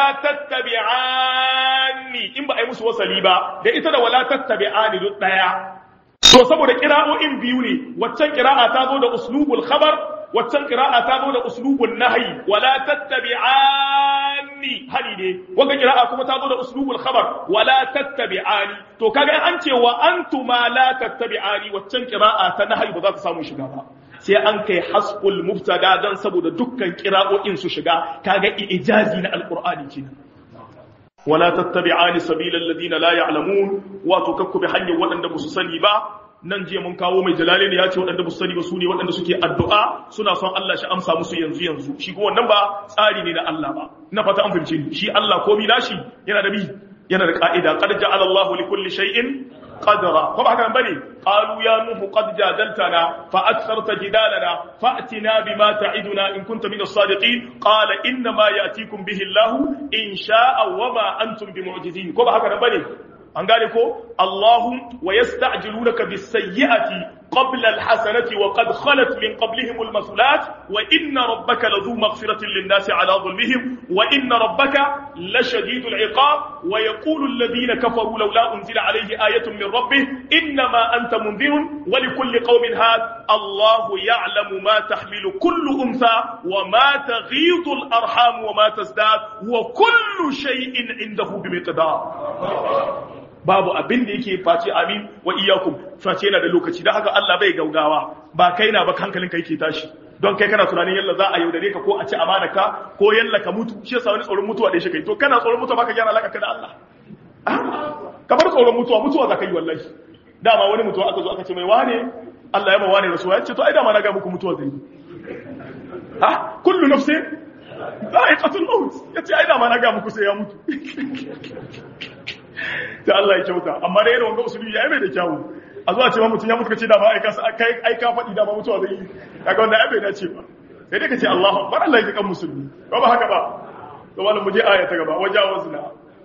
tattabi'ani in ba ai musu wasali ba da ita da wala tattabi'ani duk daya to saboda qira'o'in biyu ne waccan qira'a ta zo da uslubul khabar waccan qira'a ta zo da uslubun nahyi wala tattabi'ani hali ne wanda qira'a kuma ta zo da uslubul khabar wala tattabi'ani to kaga an ce wa antuma la tattabi'ani waccan qira'a ta nahyi ba za ta samu shiga ba sai an kai hasbul mubtada dan saboda dukkan qira'o'in su shiga kaga ijazi na alqur'ani kenan wala tattabi'ani sabilal ladina la ya'lamun wa tukakku bi hanyar wadanda ba su sani ba nan je mun kawo mai jalalaini ya ce wadanda ba su sani ba su ne wadanda suke addu'a suna son Allah shi amsa musu yanzu shi kuma wannan ba tsari ne na Allah ba ina fata an fahimce ni shi Allah komai nashi yana da ka'ida qad ja'ala Allahu li kulli shay'in قدرا طبعا كان بني قالوا يا نوح قد جادلتنا فأكثرت جدالنا فأتنا بما تعدنا إن كنت من الصادقين قال إنما يأتيكم به الله إن شاء وما أنتم بمعجزين كما كان بني أنقالكو اللهم ويستعجلونك بالسيئة قبل الحسنة وقد خلت من قبلهم المثلات وإن ربك لذو مغفرة للناس على ظلمهم وإن ربك لشديد العقاب ويقول الذين كفروا لولا أنزل عليه آية من ربه إنما أنت منذر ولكل قوم هاد الله يعلم ما تحمل كل أنثى وما تغيض الأرحام وما تزداد وكل شيء عنده بمقدار babu abin da yake face amin wa iyyakum face yana da lokaci dan haka Allah bai gaugawa ba kai na ba hankalinka yake tashi don kai kana tunanin yalla za a yaudare ka ko a ci amana ka ko yalla ka mutu shi yasa wani tsoron mutuwa da shi kai to kana tsoron mutuwa baka gyara alaka ka da Allah ka bar tsoron mutuwa za ka yi wallahi dama wani mutuwa aka zo aka ce mai wane Allah ya ba wane rasuwa ya ce to ai dama na ga muku mutuwa zai kullu nafsin za'iqatul maut yace ai dama na ga muku sai ya mutu ta Allah ya kyauta amma da irin wanga usuli ya mai da kyawu a zuwa ce ma mutun ya mutu kace da ba ai ka faɗi da ba mutuwa zai yi kaga wanda ai bai dace ba sai dai kace Allahu akbar Allah ya kan musulmi ko ba haka ba to wannan mu je aya ta gaba wajawazna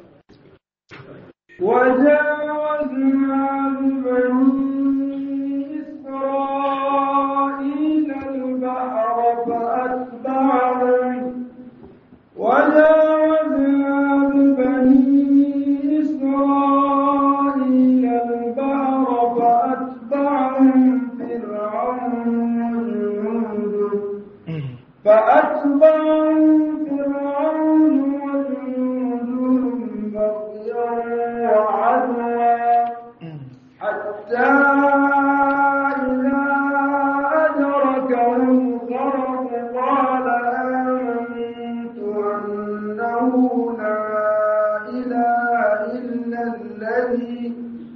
فأتبعهم فرعون وجنودهم بغيا وعدوا حتى إذا أدركه الغرق قال آمنت أنه لا إله إلا الذي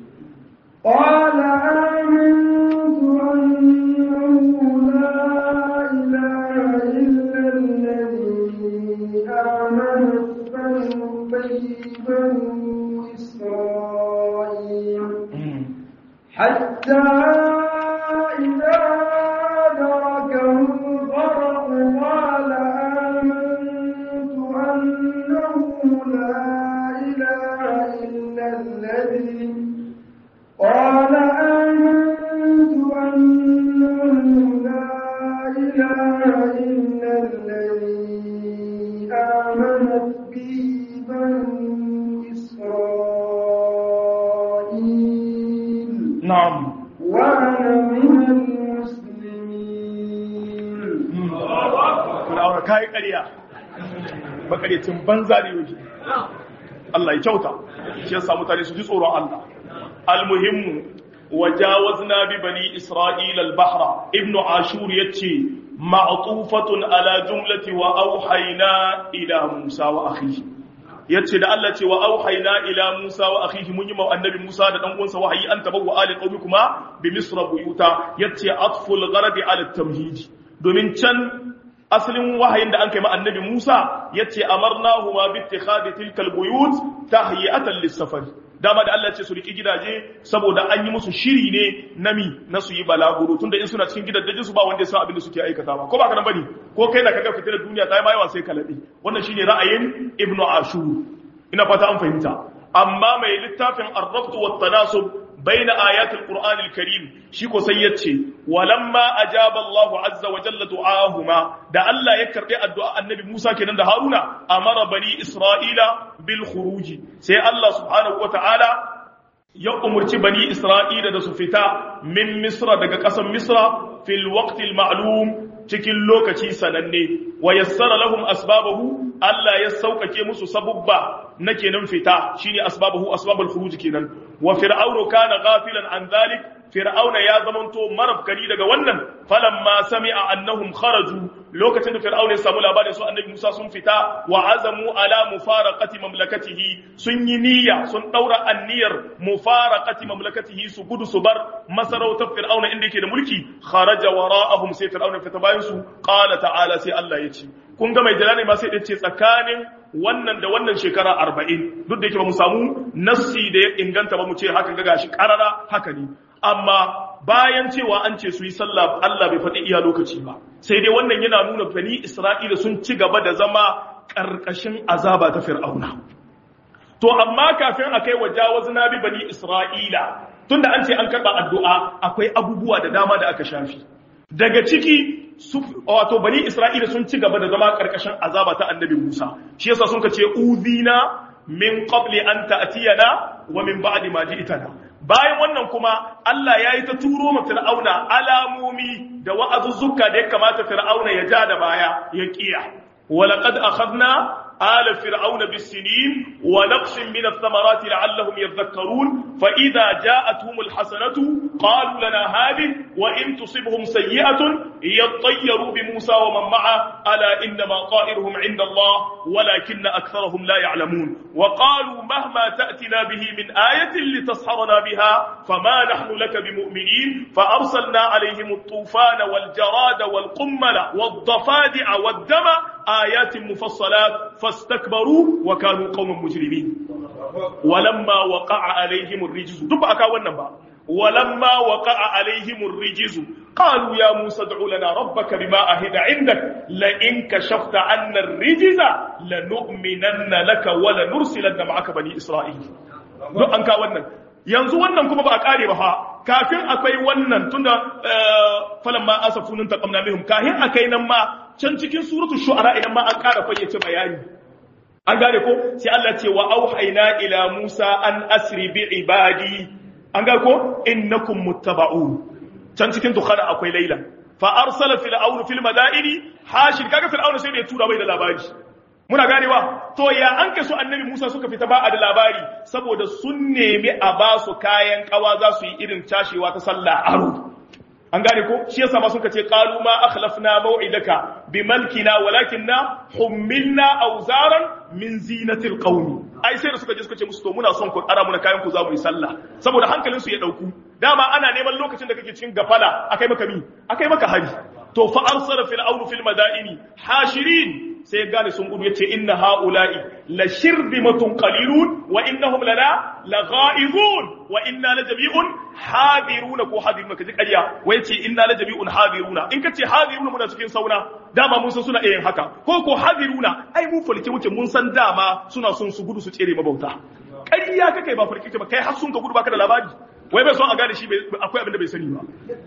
بنو إسرائيل حتى إذا أدركه الغرق قال آمنت أنه لا إله إلا الذي قال آمنت أنه لا إله إلا الذي آمنت به بنو إسرائيل نعم وأنا من المسلمين. فرعون كاي قرية بقرية بنزا da yake Allah ya kyauta shi yasa mutane su ji tsoron Allah. المهم وجاوزنا ببني إسرائيل البحر ابن عاشور يتشي معطوفة على جملة وأوحينا إلى موسى وأخيه yace da Allah ce wa auhayna ila Musa wa akhihi mun yi ma annabi Musa da dan uwansa wahayi an tabawa ali qaumikuma bi misra buyuta yace atful gharabi ala tamhid domin can asalin wahayin da an kai ma annabi Musa yace amarnahu ma bi ittikhadi tilkal buyut tahiyatan lis-safar dama da Allah ya ce su riki gidaje saboda an yi musu shiri ne na su yi balaguro tunda in suna cikin gidajen su ba wanda ya san abin da suke aikata ba ko ba ka nan bane ko kai da kaga fitar duniya ta yi mayawa sai ka lade wannan shine ra'ayin Ibn Ashur ina fata an fahimta amma mai littafin ar-rabt wa at-tanasub bayna ayat al-Qur'an al-Karim shi ko sai yace walamma ajaba Allah azza wa jalla du'ahuma da Allah ya karbi addu'a annabi Musa kenan da Haruna amara bani Isra'ila bil khuruji sai Allah subhanahu wa ta'ala ya umurci bani Isra'ila da su fita min Misra daga ƙasar Misra fil waqti al-ma'lum cikin lokaci sananne wa yassara lahum asbabahu Allah ya saukake musu sabubba na kenan fita shine asbabahu asbabul khuruj kenan wa fir'aunu kana ghafilan an dhalik fir'auna ya zamanto marabkari daga wannan falamma sami'a annahum kharaju lokacin da fir'auna ya samu labarin su annabi Musa sun fita wa azamu ala mufaraqati mamlakatihi sun yi niyya sun daura anniyar mufaraqati mamlakatihi su gudu su bar masarautar fir'auna inda yake da mulki kharaja wara'ahum sai fir'auna fita bayan su qala ta'ala sai Allah ya ce kun ga mai jalani ma sai ya ce tsakanin wannan da wannan shekara 40 duk da yake ba mu samu nassi da ya inganta ba mu ce haka ga gashi karara haka ne amma bayan cewa an ce su yi sallah Allah bai faɗi iya lokaci ba sai dai wannan yana nuna bani Isra'ila sun ci gaba da zama ƙarƙashin azaba ta Fir'auna to amma kafin a kai wajawazna bi bani Isra'ila tunda an ce an karɓa addu'a akwai abubuwa da dama da aka shafi daga ciki wato bani Isra'ila sun ci gaba da zama ƙarƙashin azaba ta annabi Musa shi yasa sun ce uzina min qabli an ta'tiyana wa min ba'di ma ji'tana bayan wannan kuma Allah ya yi ta turo ma Fir'auna alamomi da wa'azuzzuka da ya kamata Fir'auna ya ja da baya ya kiya walaqad akhadna آل فرعون بالسنين ونقص من الثمرات لعلهم يذكرون فإذا جاءتهم الحسنة قالوا لنا هذه وإن تصبهم سيئة يطيروا بموسى ومن معه ألا إنما طائرهم عند الله ولكن أكثرهم لا يعلمون وقالوا مهما تأتنا به من آية لتسحرنا بها فما نحن لك بمؤمنين فأرسلنا عليهم الطوفان والجراد والقمل والضفادع والدم آيات مفصلات فاستكبروا وكانوا قوما مجرمين ولما وقع عليهم الرجز دبا أكا ونبا ولما وقع عليهم الرجز قالوا يا موسى ادع لنا ربك بما أهد عندك لئن كشفت عنا الرجز لنؤمنن لك ولنرسلن معك بني إسرائيل أنكا ونن yanzu wannan kuma ba a kare ba fa kafin akwai wannan tunda falamma asafunun taqamna minhum kahin akai nan ma can cikin suratul shu'ara idan ma an kara fayyace bayani an gane ko sai Allah ce wa auhayna ila Musa an asri bi ibadi an ga ko innakum muttaba'un can cikin dukhana akwai laila fa arsala fir'aunu fil madaini hashir kaga fir'aunu sai da ya tura bai da labari muna ganewa to ya an kaso annabi Musa suka fita ba a da labari saboda sun nemi a ba su kayan kawa za su yi irin tashewa ta sallah aro an gane ko shi yasa ma suka ce qalu ma akhlafna maw'idaka bi malkina walakinna hummilna awzaran min zinatil qaumi ai sai da suka je suka ce musu to muna son ku ara muna kayan ku za mu yi sallah saboda hankalin su ya dauku dama ana neman lokacin da kake cikin gafala akai maka hari to fa arsala fir'aunu fil madaini hashirin sai ya gane sun gudu yace inna haula'i la shirbimatun qalilun wa innahum lana lagha'izun wa inna lajami'un hadiruna ko hadiruna kaji ƙarya wai yace inna lajami'un hadiruna in kace hadiruna muna cikin sauna dama mun san suna yin haka ko hadiruna ai mun falke muke mun san dama suna son su gudu su tsere mabauta ƙarya kake ba falke ba kai har sun ka gudu baka da labari wai bai son a gane shi akwai abin da bai sani ba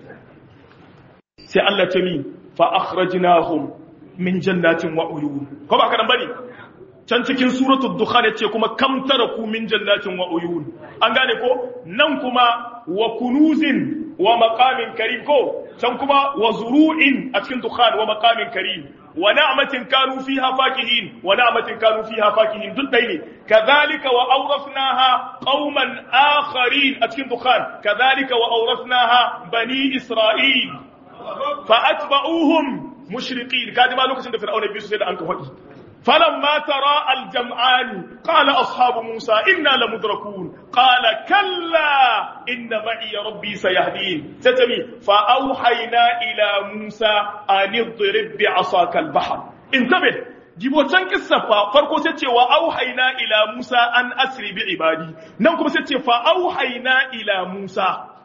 sai Allah ta mi fa akhrajnahum min jannatin wa uyun ko ba kadan bane can cikin suratul dukhan yace kuma kam taraku min jannatin wa uyun an gane ko nan kuma wa kunuzin wa maqamin karim ko can kuma wa zuru'in a cikin dukhan wa maqamin karim wa na'matin kanu fiha fakihin wa na'matin kanu fiha fakihin duk dai ne kadhalika wa awrafnaha qauman akharin a cikin dukhan kadhalika wa awrafnaha bani isra'il fa atba'uhum mushriqin kaji ma lokacin da fir'auna bi su sai da an ka faɗi فلما ترى الجمعان قال أصحاب موسى إنا لمدركون قال كلا إن معي ربي سيهدين ستمي فأوحينا إلى موسى أن اضرب بعصاك البحر انتبه جيبوا تنكسة فرقو ستي وأوحينا إلى موسى أن أسري بعبادي نمكم ستي فأوحينا إلى موسى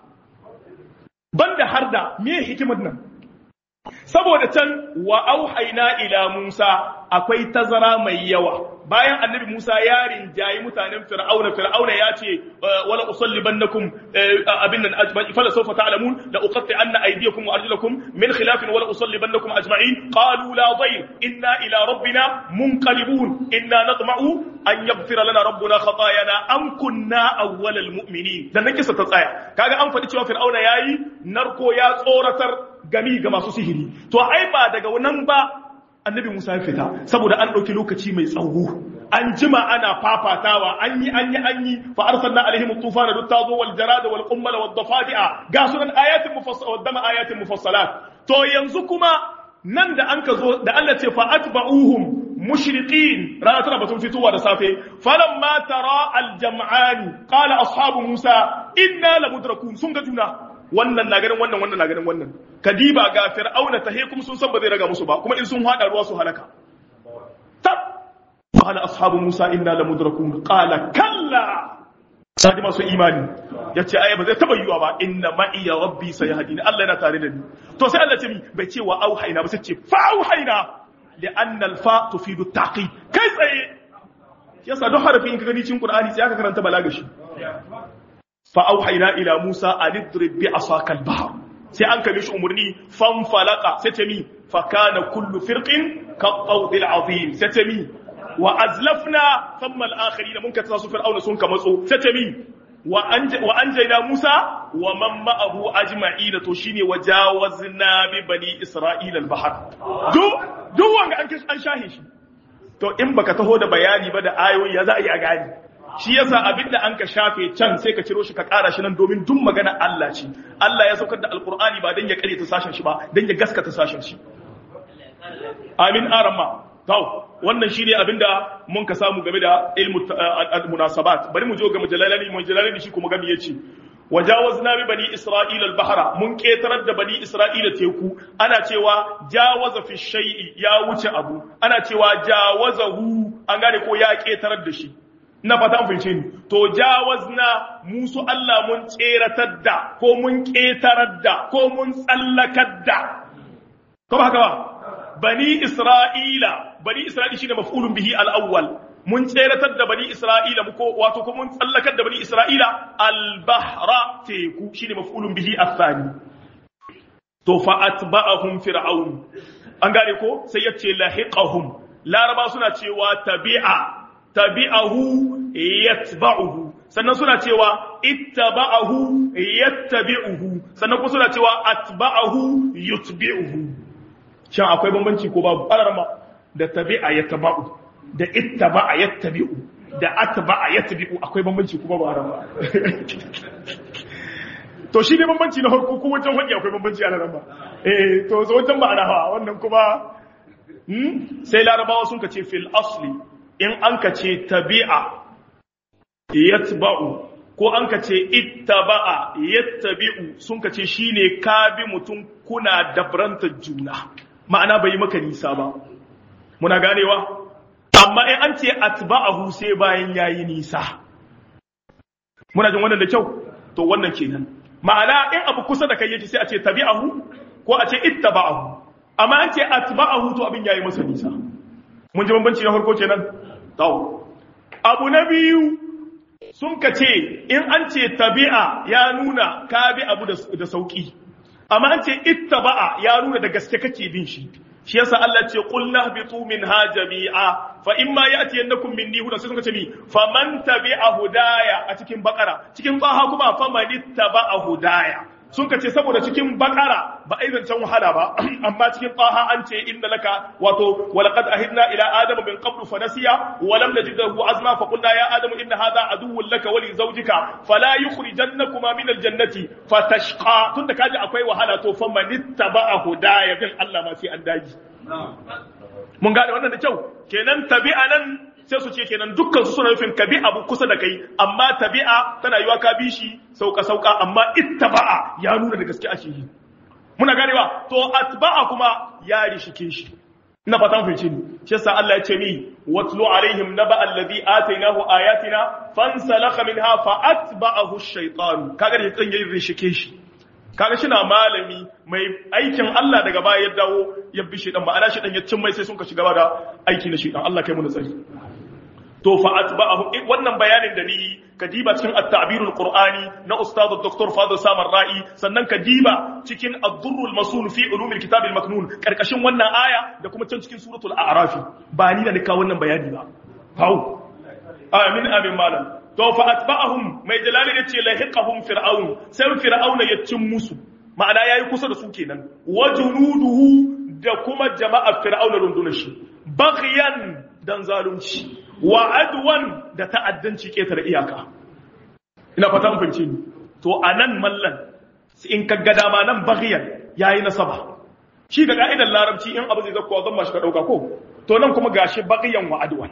بند حردا ميه حكمتنا saboda can wa auhayna ila Musa akwai tazara mai yawa bayan annabi Musa ya rinjayi mutanen Fir'auna ya ce wala usallibannakum abinnan ajma'in fala sawfa ta'lamun la uqatti anna aydiyakum wa arjulakum min khilafin wala usallibannakum ajma'in qalu la dhayr inna ila rabbina munqalibun inna natma'u an yaghfira lana rabbuna khatayana am kunna awwalal mu'minin dan kisa ta tsaya kaga an faɗi cewa Fir'auna yayi narko ya tsoratar gami ga masu sihiri to ai ba daga nan ba annabi Musa ya fita saboda an dauki lokaci mai tsawo an jima ana fafatawa an yi fa arsalna alaihim tufana duttazo wal jarada wal qummal wad dafadi'a ga sunan ayatin mufassalat dama ayatin mufassalat to yanzu kuma nan da an ka zo da Allah ce fa atba'uhum mushriqin rana tana batun fitowa da safe falamma tara al jam'an qala ashabu Musa inna lamudrakun sun ga juna wannan na ganin wannan na ganin wannan kadiba ga fir'auna tahe kuma sun san ba zai raga musu ba kuma in sun hada ruwa su halaka tab qala ashabu musa inna lamudrakun qala kalla sai masu imani yace ai ba zai taba yiwa ba inna ma'i rabbi sayahdini Allah yana tare da ni to sai Allah ce mi bai ce wa auhayna ba sai ce fa auhayna li'anna al-fa tufidu at-taqid kai tsaye yasa duk harafin ka gani cikin Qur'ani sai aka karanta balagashi فأوحينا إلى موسى أن اضرب بعصاك البحر sai an kame shi umurni fanfalaka sai ta mi fakana kullu firqin kaqawdil azim sai ta mi wa azlafna thumma al-akhirin mun ka tasu fir'auna sun ka matso sai ta mi wa anjayna Musa wa man ma'ahu ajma'ina to shine wajawazna bi bani Isra'ila al-bahr duk wanga an shahi shi to in baka taho da bayani ba da ayoyi ya za a yi a gani shi yasa abinda an ka shafe can sai ka ciro shi ka ƙara shi nan domin duk magana Allah ce Allah ya saukar da alkur'ani ba dan ya kare ta sashen shi ba dan ya gaskata sashen shi amin arama to wannan shine abinda mun ka samu game da ilmu munasabat bari mu je ga mujallalani shi kuma gami yace wajawazna bi bani isra'ila al-bahra mun ketarar da bani isra'ila teku ana cewa jawaza fi shay'i ya wuce abu ana cewa jawazahu an gane ko ya ketarar da shi na fata an fahimce ni to jawazna musu Allah mun tseratar da ko mun ketarar da ko mun tsallakar da ko ba haka ba bani isra'ila shine maf'ulun bihi al-awwal mun tseratar da bani isra'ila ko wato ko mun tsallakar da bani isra'ila al-bahra teku shine maf'ulun bihi al-thani to fa atba'ahum fir'aun an gane ko sai yace lahiqahum laraba suna cewa tabi'ahu yatba'uhu sannan suna cewa ittaba'ahu yattabi'uhu sannan kuma suna cewa atba'ahu yutbi'uhu shin akwai bambanci ko babu alarma da tabi'a yatba'u da ittaba'a yattabi'u da atba'a yattabi'u akwai bambanci ko babu alarma to shi ne bambanci na farko ko wajen wani akwai bambanci a alarma to zo wajen ma'ana hawa wannan kuma sai larabawa sun kace fil asli in an ka ce tabi'a yatba'u ko an ka ce ittaba'a yattabi'u sun ka ce shine ka bi mutum kuna dabranta juna ma'ana bai maka nisa ba muna ganewa amma in an ce atba'ahu sai bayan yayi nisa muna jin wannan da kyau to wannan kenan ma'ana in abu kusa da kai yake sai a ce tabi'ahu ko a ce ittaba'ahu amma an ce atba'ahu to abin yayi masa nisa mun ji bambanci na farko kenan to abu na biyu sun ka ce in an ce tabi'a ya nuna ka bi abu da sauki amma an ce ittaba'a ya nuna da gaske kake bin shi shi yasa Allah ce qul nahbitu minha jami'a fa imma ya'tiyannakum minni hudan sai sun ce mi faman tabi'a hudaya a cikin bakara cikin baha kuma faman ittaba'a hudaya sun ka ce saboda cikin bakara ba a yi zancen wahala ba amma cikin taha an ce inda laka wato walaqad ahidna ila adama min qablu fa nasiya wa lam najid lahu azma fa qulna ya adamu inna hadha aduwwun laka wa li zawjika fala yukhrijannakuma min aljannati fatashqa tunda kaji akwai wahala to fa man ittaba'a hudaya bil Allah ma sai an daji mun gane wannan da kyau kenan tabi'a nan sai su ce kenan dukkan su suna nufin ka bi abu kusa da kai amma tabi'a tana yiwa ka bi shi sauka amma ittaba'a ya nuna da gaske ake yi muna ganewa to atba'a kuma ya rishike shi ina fatan fahimci ni shi yasa Allah ya ce ni watlu alaihim naba alladhi atainahu ayatina fansalakha minha fa atba'ahu ash-shaytan kaga da tsan yayin rishike shi kaga shi na malami mai aikin Allah daga baya ya dawo ya bi shi dan ma'ana shi dan ya cin mai sai sun ka shiga da aiki na shi dan Allah kai mu nazari to fa atba'ahu wannan bayanin da ni kadiba cikin at-ta'birul qur'ani na ustad dr fadil samar ra'i sannan kadiba cikin ad-durrul masul fi ulumil kitab al-maknun karkashin wannan aya da kuma can cikin suratul a'raf ba ni da nika wannan bayani ba hau amin malam to fa atba'ahum mai jalali yace lahiqahum fir'aun sai fir'aun ya cin musu ma'ana yayi kusa da su kenan wajunuduhu da kuma jama'a fir'aun rundunar shi baghyan dan zalunci wa adwan da ta'addanci ketare iyaka ina fata mun fahimci ni to anan mallan in ka ga dama nan baghyan yayi nasaba shi ga ka'idar larabci in abu zai zakkuwa zan mashi ka dauka ko to nan kuma gashi baghyan wa adwan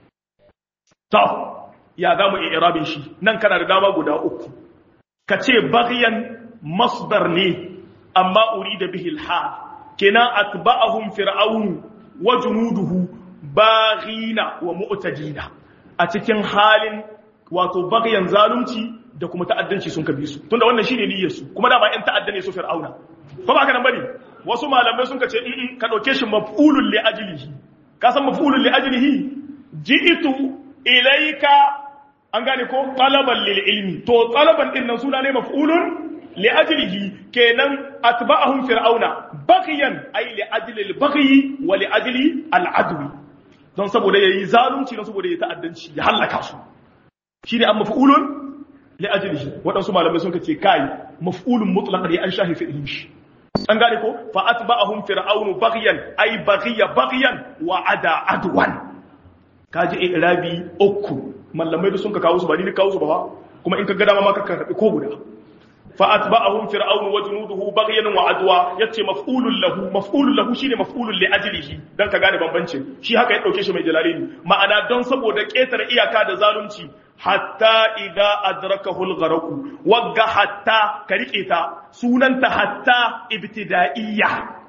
to ya za mu i'rabin shi nan kana da dama guda uku ka ce baghyan masdar ne amma urida bihi al-hal kina atba'ahum fir'aun wa junuduhu baghina wa mu'tadina a cikin halin wato baghyan zalunci da kuma ta'addanci sun kabi su tunda wannan shine niyyar su kuma da ba in ta'adda ne su fir'auna ko ba haka nan bane wasu malamai sun kace ka dauke shi maf'ulun li ajlihi ka san maf'ulun li ajlihi ji'tu ilayka an gane ko talaban lil ilmi to talaban din nan suna ne maf'ulun li ajlihi kenan atba'ahum fir'auna baghyan ay li ajli al baghi wa li ajli al adwi don saboda yayi zalunci don saboda yayi ta'addanci ya halaka su shine an maf'ulun li ajlihi wadansu malamai sun kace kai maf'ulun mutlaq ne an shahi fi'lin shi an gane ko fa atba'ahum fir'aunu baghyan ay baghyan wa ada adwan kaji irabi uku mallamai da sun ka kawo su ba ni kawo su ba kuma in ka ga dama ma ka karbi ko guda fa atba'ahum fir'aunu wa junuduhu baghyan wa adwa yace maf'ulun lahu shine maf'ulun li ajlihi dan ka gane bambancin shi haka ya dauke shi mai jalalini ma'ana don saboda ketare iyaka da zalunci hatta idza adrakahu al-gharq wagga hatta ka rike ta sunanta hatta ibtida'iyya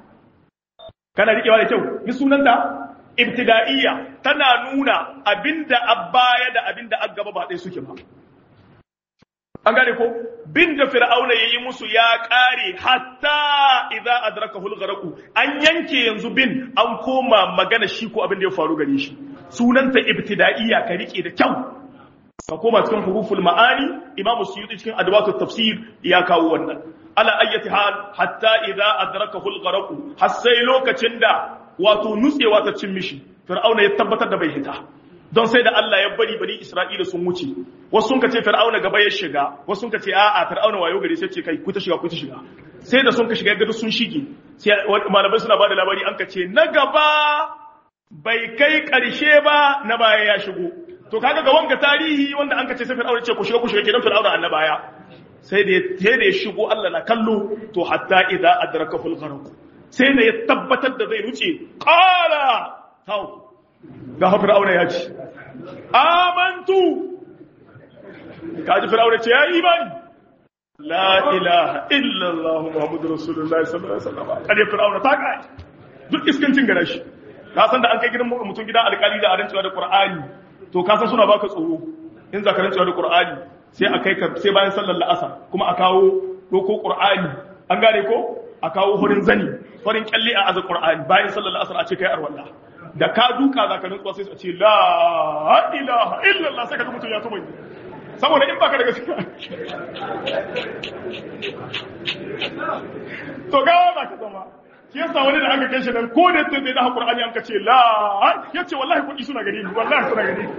kana rikewa da kyau ni sunanta ibtida'iyya tana nuna abinda abbaya da abinda aggaba ba dai suke ba an gane ko bin da fir'auna yayi musu ya kare hatta idza adrakahu al-gharq an yanke yanzu bin an koma magana shi ko abin da ya faru gare shi sunanta ibtida'iyya ka rike da kyau ka koma cikin huruful ma'ani imamu suyuti cikin adwatut tafsir ya kawo wannan ala ayyati hal hatta idza adrakahu al-gharq har sai lokacin da wato nutsewa ta cin mishi fir'auna ya tabbatar da bai hita don sai da Allah ya bari bani Isra'ila sun wuce wasu sun kace fir'auna gaba ya shiga wasu sun kace a'a fir'auna wayo gari sai ce kai ku ta shiga sai da sun ka shiga gado sun shige sai malamai suna bada labari an kace na gaba bai kai karshe ba na baya ya shigo to kaga ga wanga tarihi wanda an kace sai fir'auna ce ku shiga kenan fir'auna annabaya sai da ya shigo Allah na kallo to hatta idza adrakahu al-gharq sai da ya tabbatar da zai wuce qala tau ga fir'auna ya ce amantu kaji fir'auna ce ya yi imani la ilaha illa Allah muhammadur rasulullah sallallahu alaihi wasallam kaje fir'auna ta kai duk iskancin gare shi ka san da an kai gidan mutum gidan alƙali da arancewa da qur'ani to ka san suna baka tsoro in za ka rancewa da qur'ani sai a kai ka sai bayan sallar la'asar kuma a kawo doko qur'ani an gane ko a kawo hurin zani farin kyalle a azar qur'ani bayan sallar la'asar a ce kai arwalla da ka duka za ka rantsuwa sai su ce la ilaha illallah sai ka ga mutum ya tuba saboda in baka da gaskiya to gawa ba ka zama shi yasa wani da aka kai shi nan ko da sai da Qur'ani an ka ce la yace wallahi kudi suna gare ni wallahi suna gare ni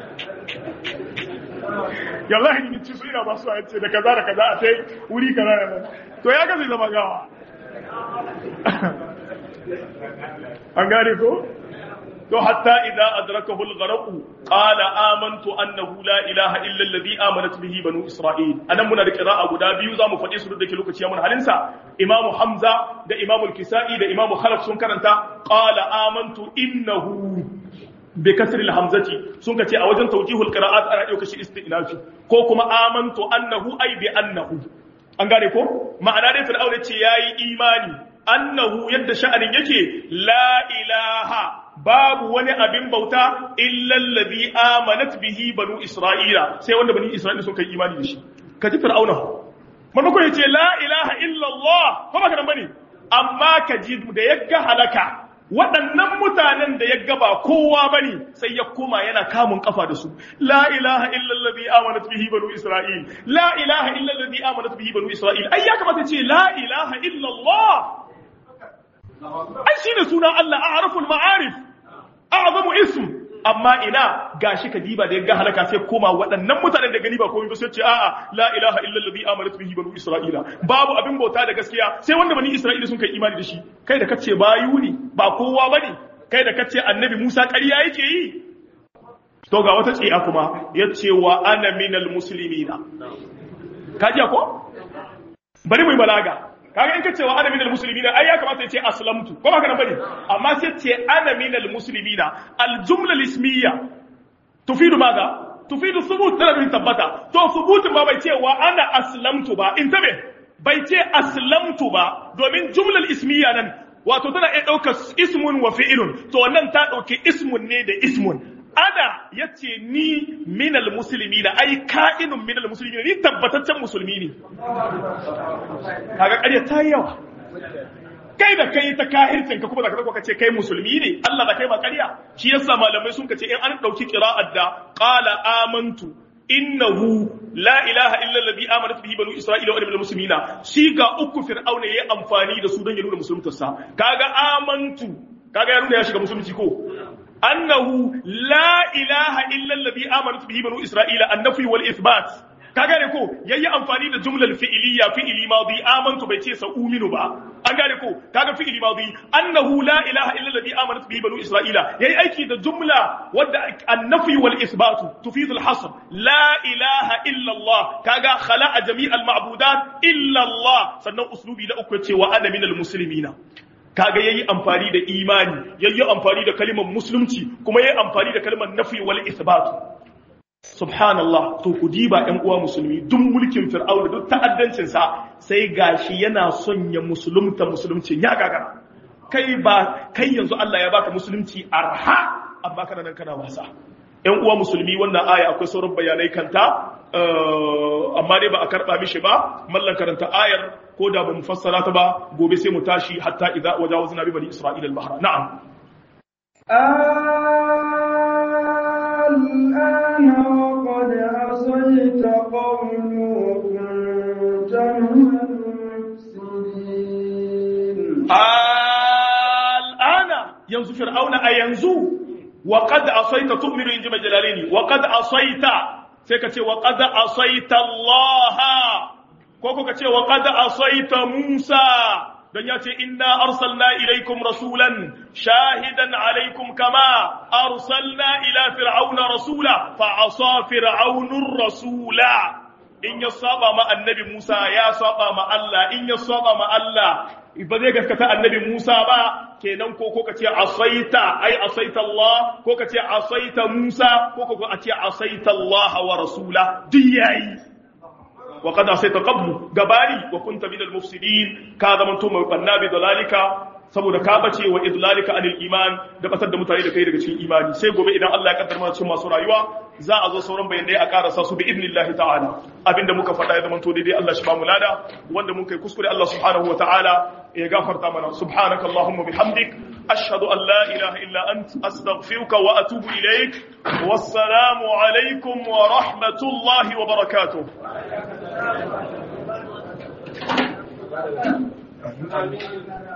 wallahi ni ci su ina ba su yace da kaza a sai wuri kaza to ya ga zai zama gawa an gane ko to hatta idza adrakahu al-gharq qala amantu annahu la ilaha illa alladhi amanat bihi banu isra'il anan muna da qira'a guda biyu zamu faɗi su da ke lokaci mun halin sa imamu hamza da imamu al-kisai da imamu khalaf sun karanta qala amantu innahu bi kasri al-hamzati sun kace a wajen tawjihul qira'at ana dauka shi istinafi ko kuma amantu annahu ay bi annahu an gane ko ma'ana dai fir'auna ce yayi imani annahu yadda sha'anin yake la ilaha babu wani abin bauta illa allazi amanat bihi banu isra'ila sai wanda bani isra'ila sun kai imani da shi kaji fir'auna manako yace la ilaha illa allah ko ba kana bane amma kaji da yagga halaka waɗannan mutanen da yagga ba kowa bane sai ya koma yana kamun kafa da su la ilaha illa allazi amanat bihi banu isra'il la ilaha illa allazi amanat bihi banu isra'il ai ya kamata ce la ilaha illa allah ai shine sunan Allah a'raful ma'arif a'zamu ism amma ina gashi kadiba da yaga halaka sai koma waɗannan mutanen da gani ba komai ba sai ce a'a la ilaha illa allazi amanat bihi banu isra'ila babu abin bauta da gaskiya sai wanda bani isra'ila sun kai imani da shi kai da kace bayu ne ba kowa bane kai da kace annabi Musa ƙarya yake yi to ga wata tsiya kuma yace wa ana minal muslimina kaji ko bari mu balaga kaga in ka ce wa ana minal muslimina ai ya kamata ya ce aslamtu ko ba kana bane amma sai ce ana minal muslimina al jumla al ismiyya tufidu maga tufidu thubut da bin tabbata to thubutin ba bai ce wa ana aslamtu ba in tabe bai ce aslamtu ba domin jumla al ismiyya nan wato tana iya daukar ismun wa fi'ilun to nan ta dauki ismun ne da ismun ana yace ni minal muslimina ai ka'inun minal muslimina ni tabbataccen musulmi ne kaga ƙarya ta yawa kai da kai ta kahircin ka kuma da ka ce kai musulmi ne Allah da kai ba ƙarya shi yasa malamai sun kace in an dauki qira'at da qala amantu innahu la ilaha illa alladhi amanat bihi banu isra'ila wa minal muslimina shi ga uku fir'auna yayi amfani da su don ya nuna musuluntarsa kaga amantu kaga ya nuna ya shiga musulunci ko annahu la ilaha illa alladhi amanat bihi banu isra'ila an-nafi wal ithbat kaga ne ko yayi amfani da jumlar fi'iliya fi'ili madi amantu bai ce sa'uminu ba an gane ko kaga fi'ili madi annahu la ilaha illa alladhi amanat bihi banu isra'ila yayi aiki da jumla wadda an-nafi wal ithbat tufid al-hasr la ilaha illa allah kaga khala'a jami' al-ma'budat illa allah sannan uslubi da uku ce wa ana minal muslimina kaga yayi amfani da imani yayi amfani da kalimar musulunci kuma yayi amfani da kalimar nafi wal ithbat subhanallah to ku diba ɗan uwa musulmi duk mulkin fir'auna duk ta'addancin sa sai gashi yana son ya musulunci ya gagara kai yanzu Allah ya baka musulunci arha amma kana nan kana wasa ɗan uwa musulmi wannan aya akwai sauran bayanai kanta amma dai ba a karba mishi ba mallan karanta ayar ko da ba mu fassara ta ba gobe sai mu tashi hatta idza wajawazna bi bani isra'ila al-bahra na'am الآن وقد عصيت قوم وكنت من المفسدين الآن ينزو فرعون أينزو وقد عصيت تؤمن إن جمع جلاليني وقد عصيت سيكتي وقد عصيت الله كوكو كتي وقد عصيت موسى dan ya ce inna arsalna ilaikum rasulan shahidan alaikum kama arsalna ila fir'auna rasula fa asa fir'aunur rasula in ya saba ma annabi Musa ya saba ma Allah in ya saba ma Allah ba zai gaskata annabi Musa ba kenan ko kace asaita ai asaita Allah ko kace asaita Musa ko kace asaita Allah wa rasula diyayi وقد عصيت قبل غباري وكنت من المفسدين كذا من توم بنا بضلالك saboda ka bace wa idlalika anil iman da batar da mutane da kai daga cikin imani sai gobe idan Allah ya kaddara mana cikin masu rayuwa za a zo sauran bayanai a karasa su bi idnillahi ta'ala abinda muka faɗa ya zama to daidai Allah shi ba mu lada wanda mun kai kuskure Allah subhanahu wa ta'ala ya gafarta mana subhanaka allahumma bihamdik ashhadu an la ilaha illa ant astaghfiruka wa atubu ilaik wassalamu alaikum wa rahmatullahi wa barakatuh